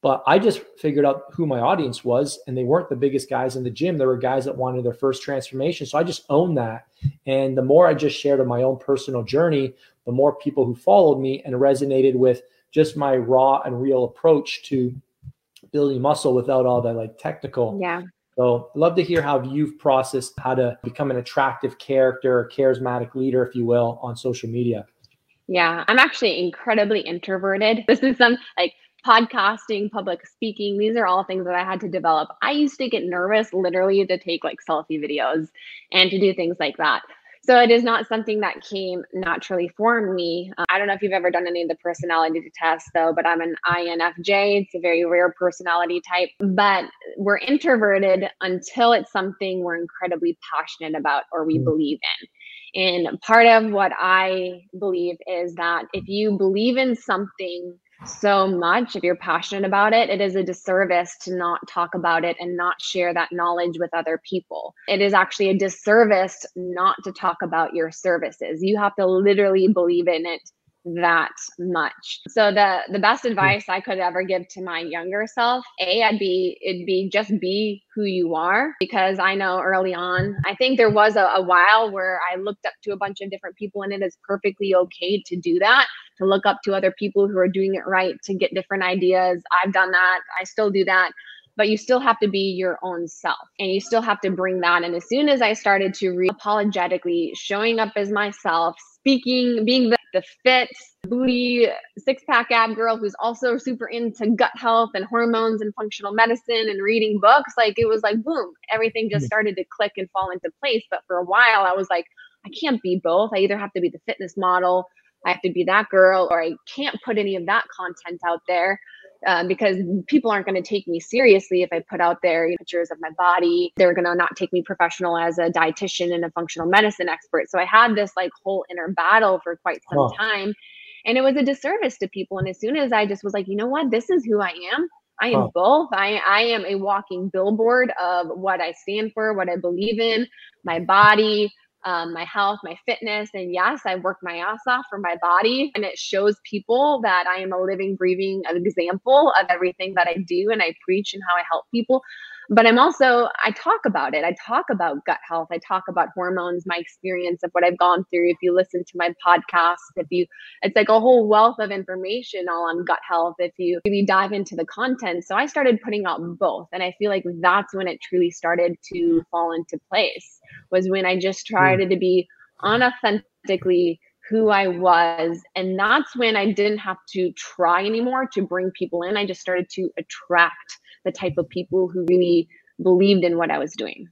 But I just figured out who my audience was, and they weren't the biggest guys in the gym. There were guys that wanted their first transformation. So I just owned that. And the more I just shared of my own personal journey, the more people who followed me and resonated with just my raw and real approach to building muscle without all that like technical. Yeah. So I'd love to hear how you've processed how to become an attractive character, a charismatic leader, if you will, on social media. Yeah, I'm actually incredibly introverted. This is some like podcasting, public speaking. These are all things that I had to develop. I used to get nervous literally to take like selfie videos and to do things like that. So it is not something that came naturally for me. Uh, I don't know if you've ever done any of the personality tests though, but I'm an I N F J. It's a very rare personality type, but we're introverted until it's something we're incredibly passionate about or we mm. believe in. And part of what I believe is that if you believe in something so much, if you're passionate about it, it is a disservice to not talk about it and not share that knowledge with other people. It is actually a disservice not to talk about your services. You have to literally believe in it that much. So the the best advice I could ever give to my younger self, A, I'd be, it'd be just be who you are, because I know early on, I think there was a, a while where I looked up to a bunch of different people, and it is perfectly okay to do that, to look up to other people who are doing it right, to get different ideas. I've done that. I still do that. But you still have to be your own self, and you still have to bring that. And as soon as I started to re apologetically showing up as myself, speaking, being the, the fit, booty, six pack ab girl who's also super into gut health and hormones and functional medicine and reading books, like it was like, boom, everything just started to click and fall into place. But for a while I was like, I can't be both. I either have to be the fitness model, I have to be that girl, or I can't put any of that content out there. Uh, because people aren't going to take me seriously if I put out there you know, pictures of my body. They're going to not take me professional as a dietitian and a functional medicine expert. So I had this like whole inner battle for quite some oh. time, and it was a disservice to people. And as soon as I just was like, you know what, this is who I am. I am oh. both. I, I am a walking billboard of what I stand for, what I believe in, my body, Um, my health, my fitness. And yes, I work my ass off for my body, and it shows people that I am a living, breathing example of everything that I do and I preach and how I help people. But I'm also, I talk about it. I talk about gut health. I talk about hormones, my experience of what I've gone through. If you listen to my podcast, if you, it's like a whole wealth of information all on gut health if you really dive into the content. So I started putting out both. And I feel like that's when it truly started to fall into place, was when I just tried mm. to be unauthentically who I was. And that's when I didn't have to try anymore to bring people in. I just started to attract the type of people who really believed in what I was doing.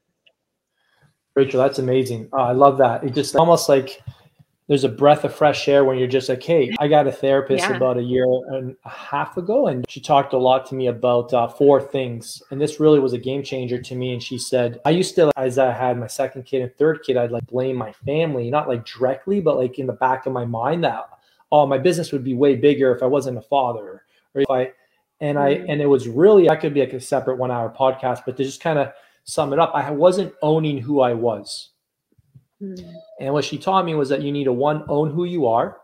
Rachel, that's amazing. Oh, I love that. It just almost like there's a breath of fresh air when you're just like, hey, I got a therapist yeah. about a year and a half ago, and she talked a lot to me about uh, four things. And this really was a game changer to me. And she said, I used to, as I had my second kid and third kid, I'd like blame my family, not like directly, but like in the back of my mind that, oh, my business would be way bigger if I wasn't a father, or if I, And I and it was really, that could be like a separate one hour podcast, but to just kind of sum it up, I wasn't owning who I was. Mm. And what she taught me was that you need to, one, own who you are,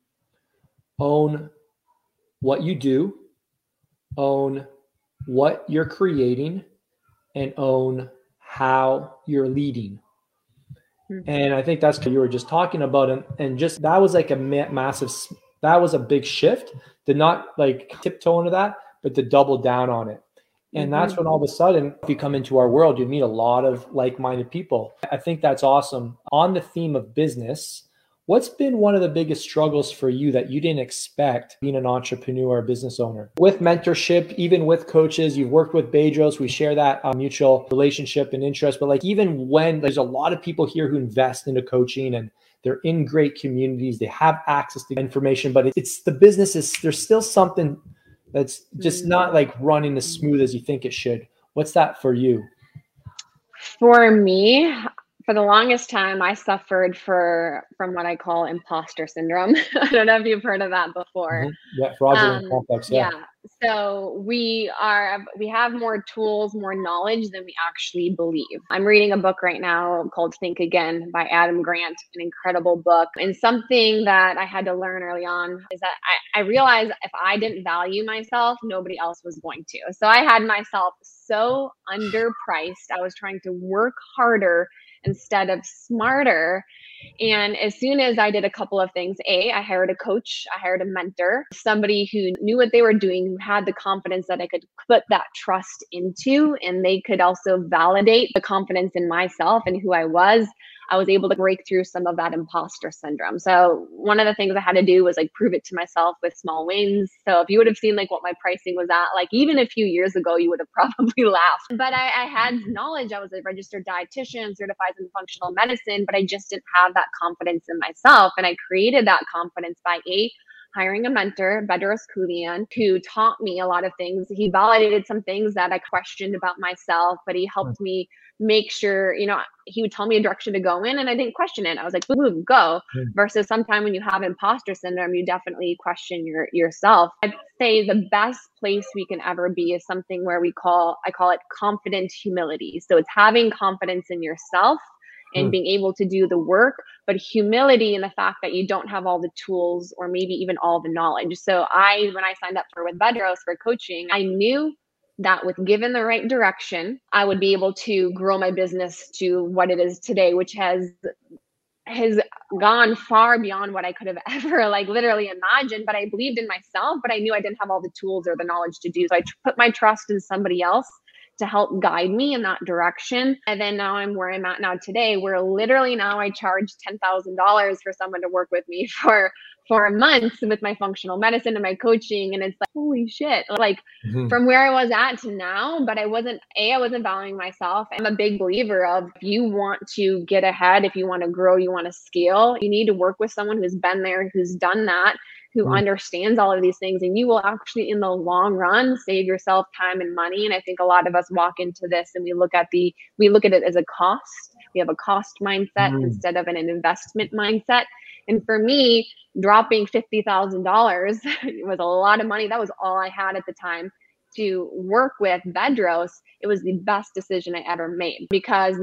own what you do, own what you're creating, and own how you're leading. Mm. And I think that's what you were just talking about. And, and just that was like a ma- massive, that was a big shift to not like tiptoe into that, but to double down on it. And mm-hmm. that's when all of a sudden, if you come into our world, you meet a lot of like-minded people. I think that's awesome. On the theme of business, what's been one of the biggest struggles for you that you didn't expect being an entrepreneur or business owner? With mentorship, even with coaches, you've worked with Bedros, we share that uh, mutual relationship and interest. But like even when there's a lot of people here who invest into coaching and they're in great communities, they have access to information, but it's the business is, there's still something that's just not like running as smooth as you think it should. What's that for you? For me, for the longest time, I suffered for from what I call imposter syndrome. I don't know if you've heard of that before. Mm-hmm. Yeah, fraudulent um, complex. Yeah. yeah. So we are, we have more tools, more knowledge than we actually believe. I'm reading a book right now called Think Again by Adam Grant, an incredible book. And something that I had to learn early on is that I, I realized if I didn't value myself, nobody else was going to. So I had myself so underpriced. I was trying to work harder instead of smarter. And as soon as I did a couple of things, A, I hired a coach, I hired a mentor, somebody who knew what they were doing, who had the confidence that I could put that trust into, and they could also validate the confidence in myself and who I was. I was able to break through some of that imposter syndrome. So one of the things I had to do was like prove it to myself with small wins. So if you would have seen like what my pricing was at, like even a few years ago, you would have probably laughed. But I, I had knowledge. I was a registered dietitian, certified in functional medicine, but I just didn't have that confidence in myself. And I created that confidence by A, hiring a mentor, Bedros Keuilian, who taught me a lot of things. He validated some things that I questioned about myself, but he helped me make sure, you know, he would tell me a direction to go in and I didn't question it. I was like, boom, go. Mm. Versus sometime when you have imposter syndrome, you definitely question your yourself. I'd say the best place we can ever be is something where we call, I call it confident humility. So it's having confidence in yourself and being able to do the work, but humility in the fact that you don't have all the tools or maybe even all the knowledge. So I, when I signed up for with Bedros for coaching, I knew that with given the right direction, I would be able to grow my business to what it is today, which has has gone far beyond what I could have ever like literally imagined. But I believed in myself, but I knew I didn't have all the tools or the knowledge to do. So I put my trust in somebody else to help guide me in that direction. And then now I'm where I'm at now today, where literally now I charge ten thousand dollars for someone to work with me for, for a month with my functional medicine and my coaching. And it's like, holy shit, like mm-hmm. from where I was at to now, but I wasn't, A, I wasn't valuing myself. I'm a big believer of if you want to get ahead, if you want to grow, you want to scale, you need to work with someone who's been there, who's done that, who mm. understands all of these things, and you will actually in the long run save yourself time and money. And I think a lot of us walk into this and we look at the we look at it as a cost. We have a cost mindset mm. instead of an investment mindset. And for me, dropping fifty thousand dollars was a lot of money. That was all I had at the time to work with Bedros. It was the best decision I ever made because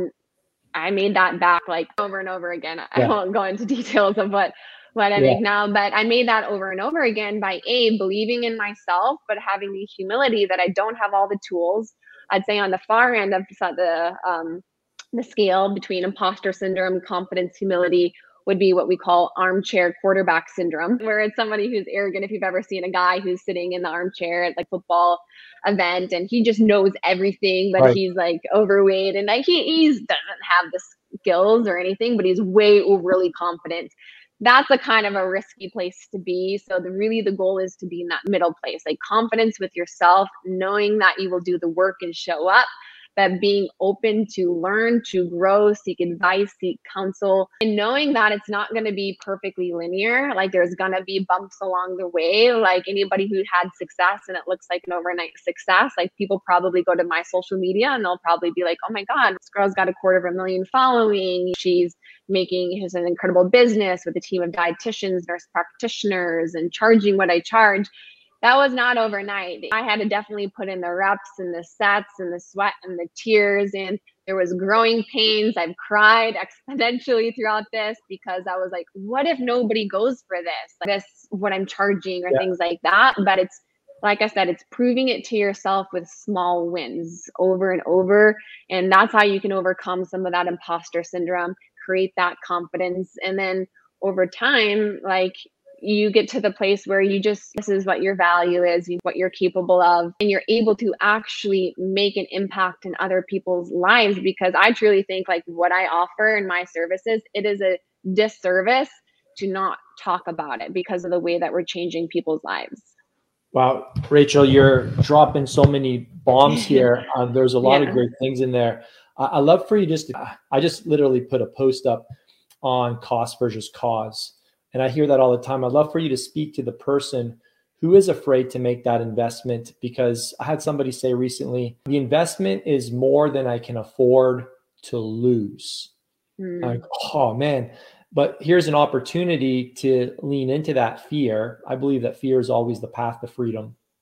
I made that back like over and over again. Yeah. I won't go into details of what what I yeah. make now, but I made that over and over again by A, believing in myself, but having the humility that I don't have all the tools. I'd say on the far end of the um, the scale between imposter syndrome, confidence, humility would be what we call armchair quarterback syndrome, where it's somebody who's arrogant. If you've ever seen a guy who's sitting in the armchair at like football event and he just knows everything, but right. he's like overweight and like he he's, doesn't have the skills or anything, but he's way overly confident. That's a kind of a risky place to be. So the really the goal is to be in that middle place, like confidence with yourself, knowing that you will do the work and show up, but being open to learn, to grow, seek advice, seek counsel, and knowing that it's not going to be perfectly linear. Like there's going to be bumps along the way. Like anybody who had success and it looks like an overnight success, like people probably go to my social media and they'll probably be like, oh my God, this girl's got a quarter of a million following. She's making his an incredible business with a team of dietitians, nurse practitioners, and charging what I charge. That was not overnight. I had to definitely put in the reps and the sets and the sweat and the tears, and there was growing pains. I've cried exponentially throughout this because I was like, what if nobody goes for this? Like this, what I'm charging or yeah. things like that. But it's, like I said, it's proving it to yourself with small wins over and over. And that's how you can overcome some of that imposter syndrome, create that confidence. And then over time, like, you get to the place where you just, this is what your value is, what you're capable of, and you're able to actually make an impact in other people's lives. Because I truly think like what I offer in my services, it is a disservice to not talk about it because of the way that we're changing people's lives. Wow, Rachel, you're dropping so many bombs here. Uh, there's a lot yeah. of great things in there. Uh, I love for you just to, I just literally put a post up on cost versus cause. And I hear that all the time. I'd love for you to speak to the person who is afraid to make that investment, because I had somebody say recently, the investment is more than I can afford to lose. Mm. Like, oh man, but here's an opportunity to lean into that fear. I believe that fear is always the path to freedom,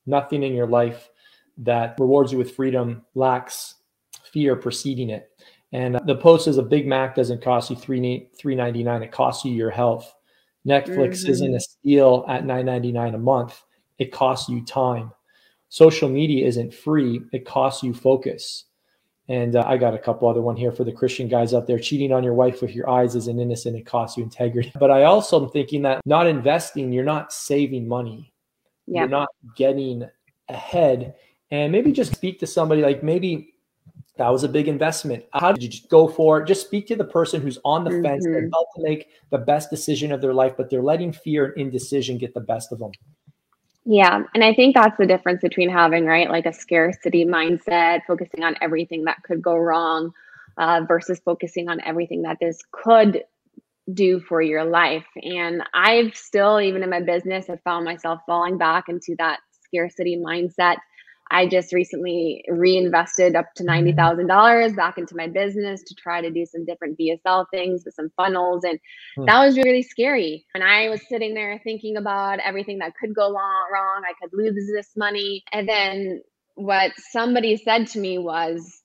Nothing in your life that rewards you with freedom lacks fear preceding it. And the post is a Big Mac doesn't cost you three ninety-nine. It costs you your health. Netflix mm-hmm. isn't a steal at nine ninety-nine a month. It costs you time. Social media isn't free. It costs you focus. And uh, I got a couple other one here for the Christian guys out there. Cheating on your wife with your eyes isn't innocent. It costs you integrity. But I also am thinking that not investing, you're not saving money. Yeah. You're not getting ahead. And maybe just speak to somebody like maybe that was a big investment. How did you just go for it? Just speak to the person who's on the mm-hmm. fence. They're about to make the best decision of their life, but they're letting fear and indecision get the best of them. Yeah. And I think that's the difference between having, right, like a scarcity mindset, focusing on everything that could go wrong uh, versus focusing on everything that this could do for your life. And I've still, even in my business, have found myself falling back into that scarcity mindset. I just recently reinvested up to ninety thousand dollars back into my business to try to do some different V S L things with some funnels. And hmm. that was really scary. And I was sitting there thinking about everything that could go wrong. I could lose this money. And then what somebody said to me was,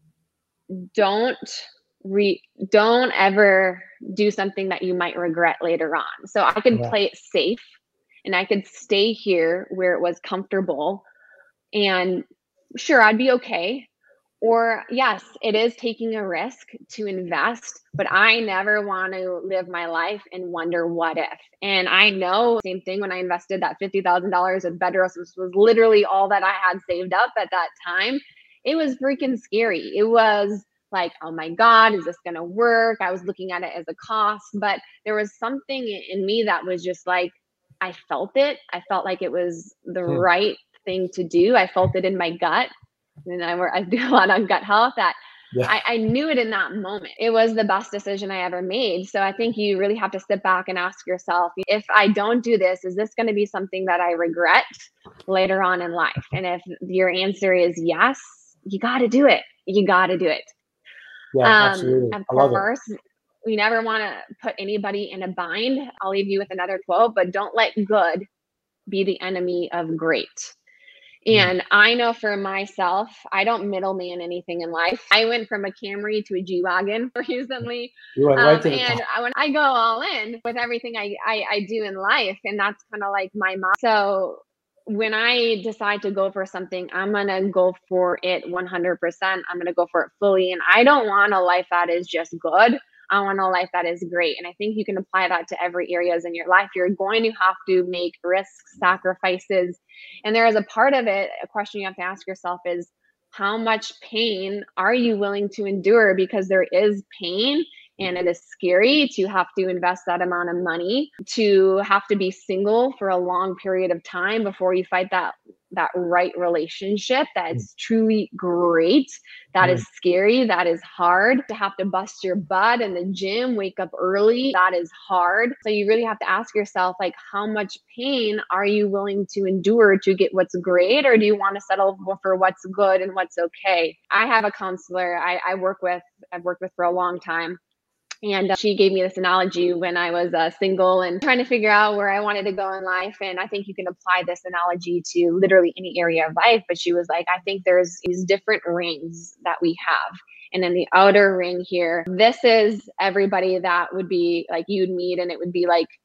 don't re don't ever do something that you might regret later on. So I could yeah. play it safe and I could stay here where it was comfortable. And sure, I'd be okay. Or yes, it is taking a risk to invest, but I never want to live my life and wonder what if. And I know same thing when I invested that fifty thousand dollars with Bedros, which was literally all that I had saved up at that time. It was freaking scary. It was like, oh my God, is this going to work? I was looking at it as a cost, but there was something in me that was just like, I felt it. I felt like it was the hmm. right thing to do. I felt it in my gut. And I, work, I do a lot on gut health that yeah. I, I knew it in that moment. It was the best decision I ever made. So I think you really have to sit back and ask yourself, if I don't do this, is this going to be something that I regret later on in life? And if your answer is yes, you got to do it. You got to do it. Yeah, um, absolutely. Of I love course, it. We never want to put anybody in a bind. I'll leave you with another quote, but don't let good be the enemy of great. And I know for myself, I don't middleman anything in life. I went from a Camry to a G-Wagon recently. You went right um, to the and top. I, when I go all in with everything I, I, I do in life, and that's kind of like my mom. So when I decide to go for something, I'm going to go for it one hundred percent. I'm going to go for it fully. And I don't want a life that is just good. I want a life that is great. And I think you can apply that to every areas in your life. You're going to have to make risks, sacrifices. And there is a part of it, a question you have to ask yourself is, how much pain are you willing to endure? Because there is pain, and it is scary to have to invest that amount of money, to have to be single for a long period of time before you find that that right relationship that is truly great. That is scary. That is hard. To have to bust your butt in the gym, wake up early, that is hard. So you really have to ask yourself, like, how much pain are you willing to endure to get what's great? Or do you want to settle for what's good and what's okay? I have a counselor I, I work with, I've worked with for a long time. And uh, she gave me this analogy when I was uh, single and trying to figure out where I wanted to go in life. And I think you can apply this analogy to literally any area of life. But she was like, I think there's these different rings that we have. And in the outer ring here, this is everybody that would be like you'd meet, and it would be like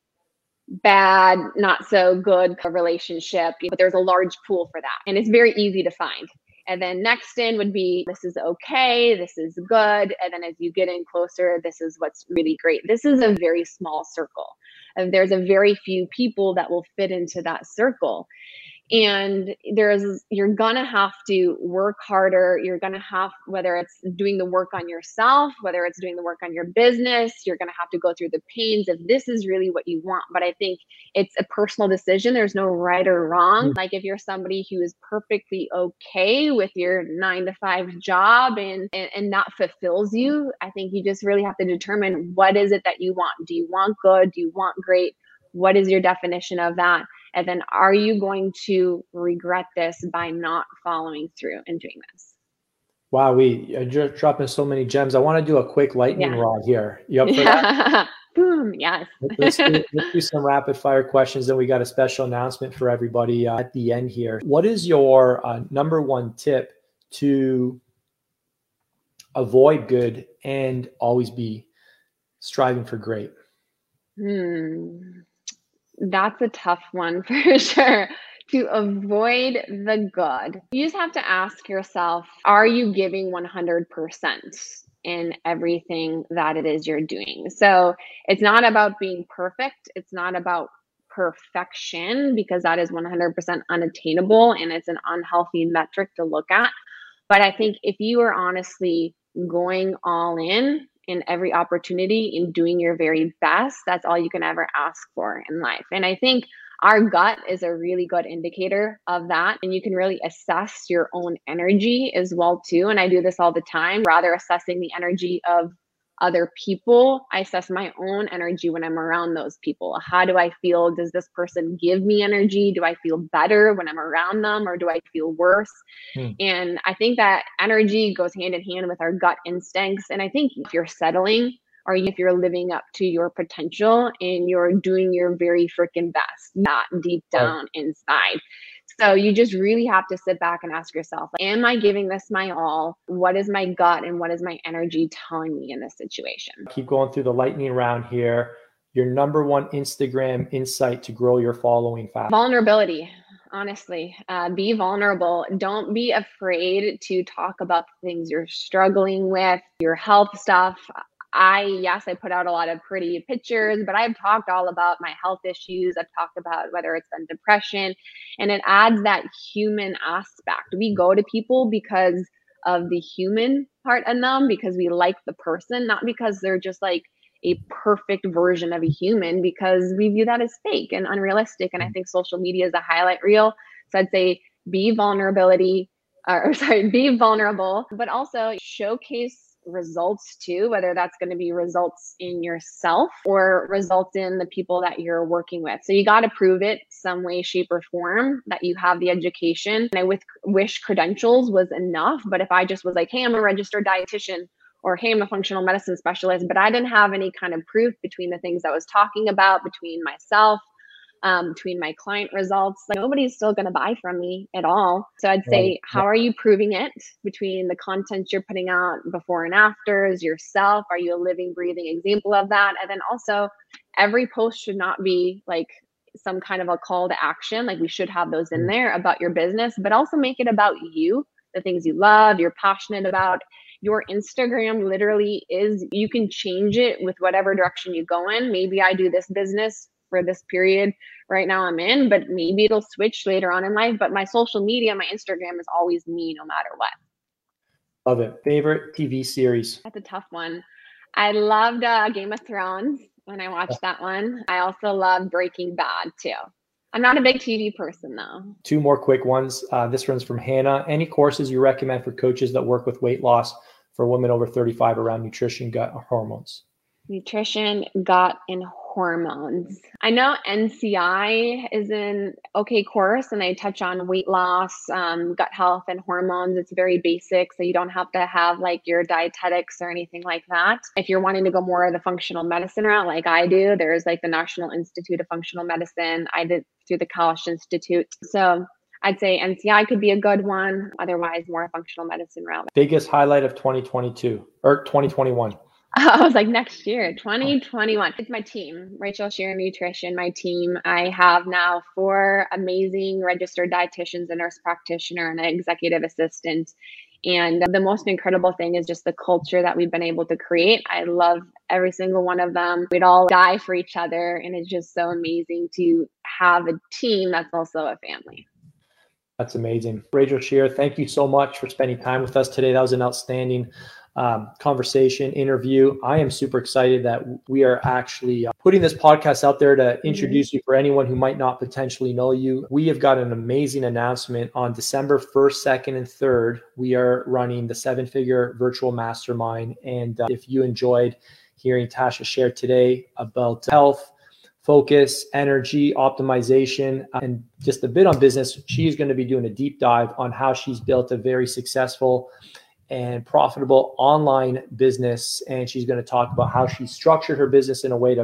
bad, not so good relationship. But there's a large pool for that. And it's very easy to find. And then next in would be, this is okay, this is good. And then as you get in closer, this is what's really great. This is a very small circle. And there's a very few people that will fit into that circle. And there's, you're gonna have to work harder. You're gonna have, whether it's doing the work on yourself, whether it's doing the work on your business, you're gonna have to go through the pains if this is really what you want. But I think it's a personal decision. There's no right or wrong. Like if you're somebody who is perfectly okay with your nine to five job and, and, and not fulfills you, I think you just really have to determine, what is it that you want? Do you want good? Do you want great? What is your definition of that? And then are you going to regret this by not following through and doing this? Wow, we are just dropping so many gems. I want to do a quick lightning yeah. rod here. You up for yeah. that? Yes. let's, do, let's do some rapid fire questions. Then we got a special announcement for everybody uh, at the end here. What is your uh, number one tip to avoid good and always be striving for great? Hmm. That's a tough one for sure. To avoid the good, you just have to ask yourself, are you giving one hundred percent in everything that it is you're doing? So it's not about being perfect. It's not about perfection, because that is one hundred percent unattainable and it's an unhealthy metric to look at. But I think if you are honestly going all in in every opportunity, in doing your very best, that's all you can ever ask for in life. And I think our gut is a really good indicator of that. And you can really assess your own energy as well too. And I do this all the time, rather assessing the energy of other people. I assess my own energy when I'm around those people. How do I feel? Does this person give me energy? Do I feel better when I'm around them, or do I feel worse? Hmm. And I think that energy goes hand in hand with our gut instincts. And I think if you're settling, or if you're living up to your potential and you're doing your very freaking best, not deep down right. inside. So you just really have to sit back and ask yourself, am I giving this my all? What is my gut and what is my energy telling me in this situation? Keep going through the lightning round here. Your number one Instagram insight to grow your following fast. Vulnerability. Honestly, uh, be vulnerable. Don't be afraid to talk about the things you're struggling with, your health stuff. I, yes, I put out a lot of pretty pictures, but I've talked all about my health issues. I've talked about whether it's been depression, and it adds that human aspect. We go to people because of the human part in them, because we like the person, not because they're just like a perfect version of a human, because we view that as fake and unrealistic. And I think social media is a highlight reel. So I'd say be vulnerability, or sorry, be vulnerable, but also showcase results too, whether that's going to be results in yourself or results in the people that you're working with. So you got to prove it some way, shape, or form that you have the education. And I with, wish credentials was enough, but if I just was like, hey, I'm a registered dietitian, or hey, I'm a functional medicine specialist, but I didn't have any kind of proof between the things I was talking about, between myself, Um, between my client results, like nobody's still going to buy from me at all. So I'd say, right. How are you proving it between the content you're putting out before and afters, yourself? Are you a living, breathing example of that? And then also, every post should not be like some kind of a call to action. Like we should have those in there about your business, but also make it about you, the things you love, you're passionate about. Your Instagram literally is, you can change it with whatever direction you go in. Maybe I do this business for this period right now I'm in, but maybe it'll switch later on in life. But my social media, my Instagram is always me no matter what. Love it. Favorite T V series? That's a tough one. I loved uh, Game of Thrones when I watched that one. I also love Breaking Bad too. I'm not a big T V person though. Two more quick ones. Uh, this one's from Hannah. Any courses you recommend for coaches that work with weight loss for women over thirty-five around nutrition, gut, or hormones? Nutrition, gut, and hormones. I know N C I is an okay course, and they touch on weight loss, um, gut health, and hormones. It's very basic, so you don't have to have like your dietetics or anything like that. If you're wanting to go more of the functional medicine route, like I do, there's like the National Institute of Functional Medicine. I did through the Kaush Institute. So I'd say N C I could be a good one. Otherwise, more functional medicine route. Biggest highlight of twenty twenty-two or twenty twenty-one? I was like, next year, twenty twenty-one. It's my team, Rachel Shear Nutrition, my team. I have now four amazing registered dietitians, a nurse practitioner, and an executive assistant. And the most incredible thing is just the culture that we've been able to create. I love every single one of them. We'd all die for each other. And it's just so amazing to have a team that's also a family. That's amazing. Rachel Shear, thank you so much for spending time with us today. That was an outstanding um, conversation, interview. I am super excited that we are actually uh, putting this podcast out there to introduce mm-hmm. you for anyone who might not potentially know you. We have got an amazing announcement on December first, second, and third. We are running the seven-figure virtual mastermind. And uh, if you enjoyed hearing Tasha share today about health, focus, energy, optimization, and just a bit on business, she's going to be doing a deep dive on how she's built a very successful and profitable online business. And she's going to talk about how she structured her business in a way to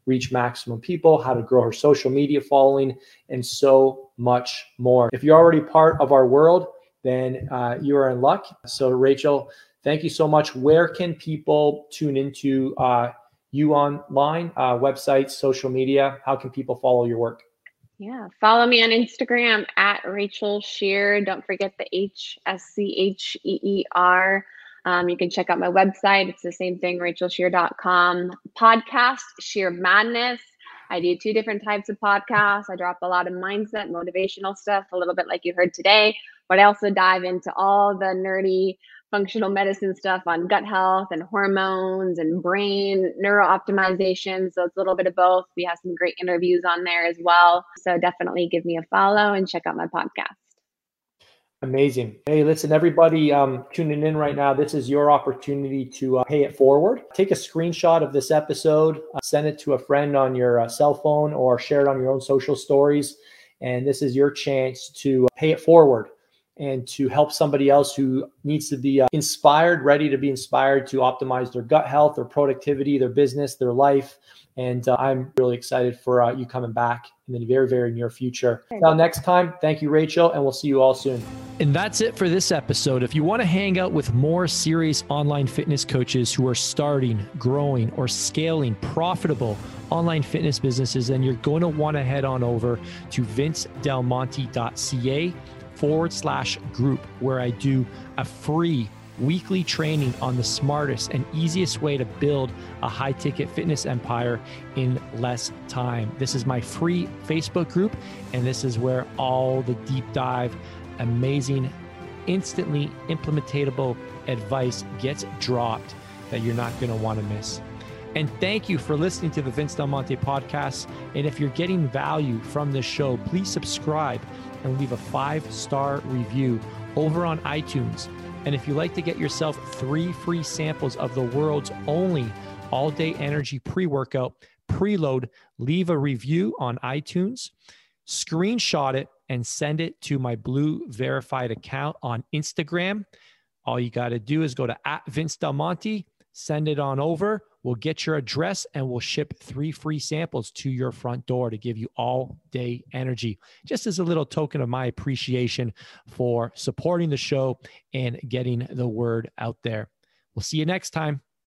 reach maximum people, how to grow her social media following, and so much more. If you're already part of our world, then uh, you are in luck. So Rachel, thank you so much. Where can people tune into uh, you online, uh, websites, social media? How can people follow your work? Yeah, follow me on Instagram at Rachel Scheer. Don't forget the H, S C H E E R. Um, you can check out my website. It's the same thing, rachel scheer dot com. Podcast, Scheer Madness. I do two different types of podcasts. I drop a lot of mindset, motivational stuff, a little bit like you heard today, but I also dive into all the nerdy functional medicine stuff on gut health and hormones and brain neuro optimization. So it's a little bit of both. We have some great interviews on there as well. So definitely give me a follow and check out my podcast. Amazing. Hey, listen, everybody um, tuning in right now, this is your opportunity to uh, pay it forward. Take a screenshot of this episode, uh, send it to a friend on your uh, cell phone or share it on your own social stories. And this is your chance to pay it forward and to help somebody else who needs to be uh, inspired, ready to be inspired to optimize their gut health, their productivity, their business, their life. And uh, I'm really excited for uh, you coming back in the very, very near future. Until next time, thank you, Rachel, and we'll see you all soon. And that's it for this episode. If you want to hang out with more serious online fitness coaches who are starting, growing, or scaling profitable online fitness businesses, then you're going to want to head on over to vincedelmonte.ca forward slash group, where I do a free weekly training on the smartest and easiest way to build a high ticket fitness empire in less time. This is my free Facebook group, and this is where all the deep dive, amazing, instantly implementatable advice gets dropped that you're not going to want to miss. And thank you for listening to the Vince Del Monte podcast. And if you're getting value from this show, please subscribe and leave a five-star review over on iTunes. And if you'd like to get yourself three free samples of the world's only all-day energy pre-workout, preload, leave a review on iTunes, screenshot it, and send it to my Blue verified account on Instagram. All you got to do is go to at Vince Del Monte, send it on over. We'll get your address and we'll ship three free samples to your front door to give you all day energy, just as a little token of my appreciation for supporting the show and getting the word out there. We'll see you next time.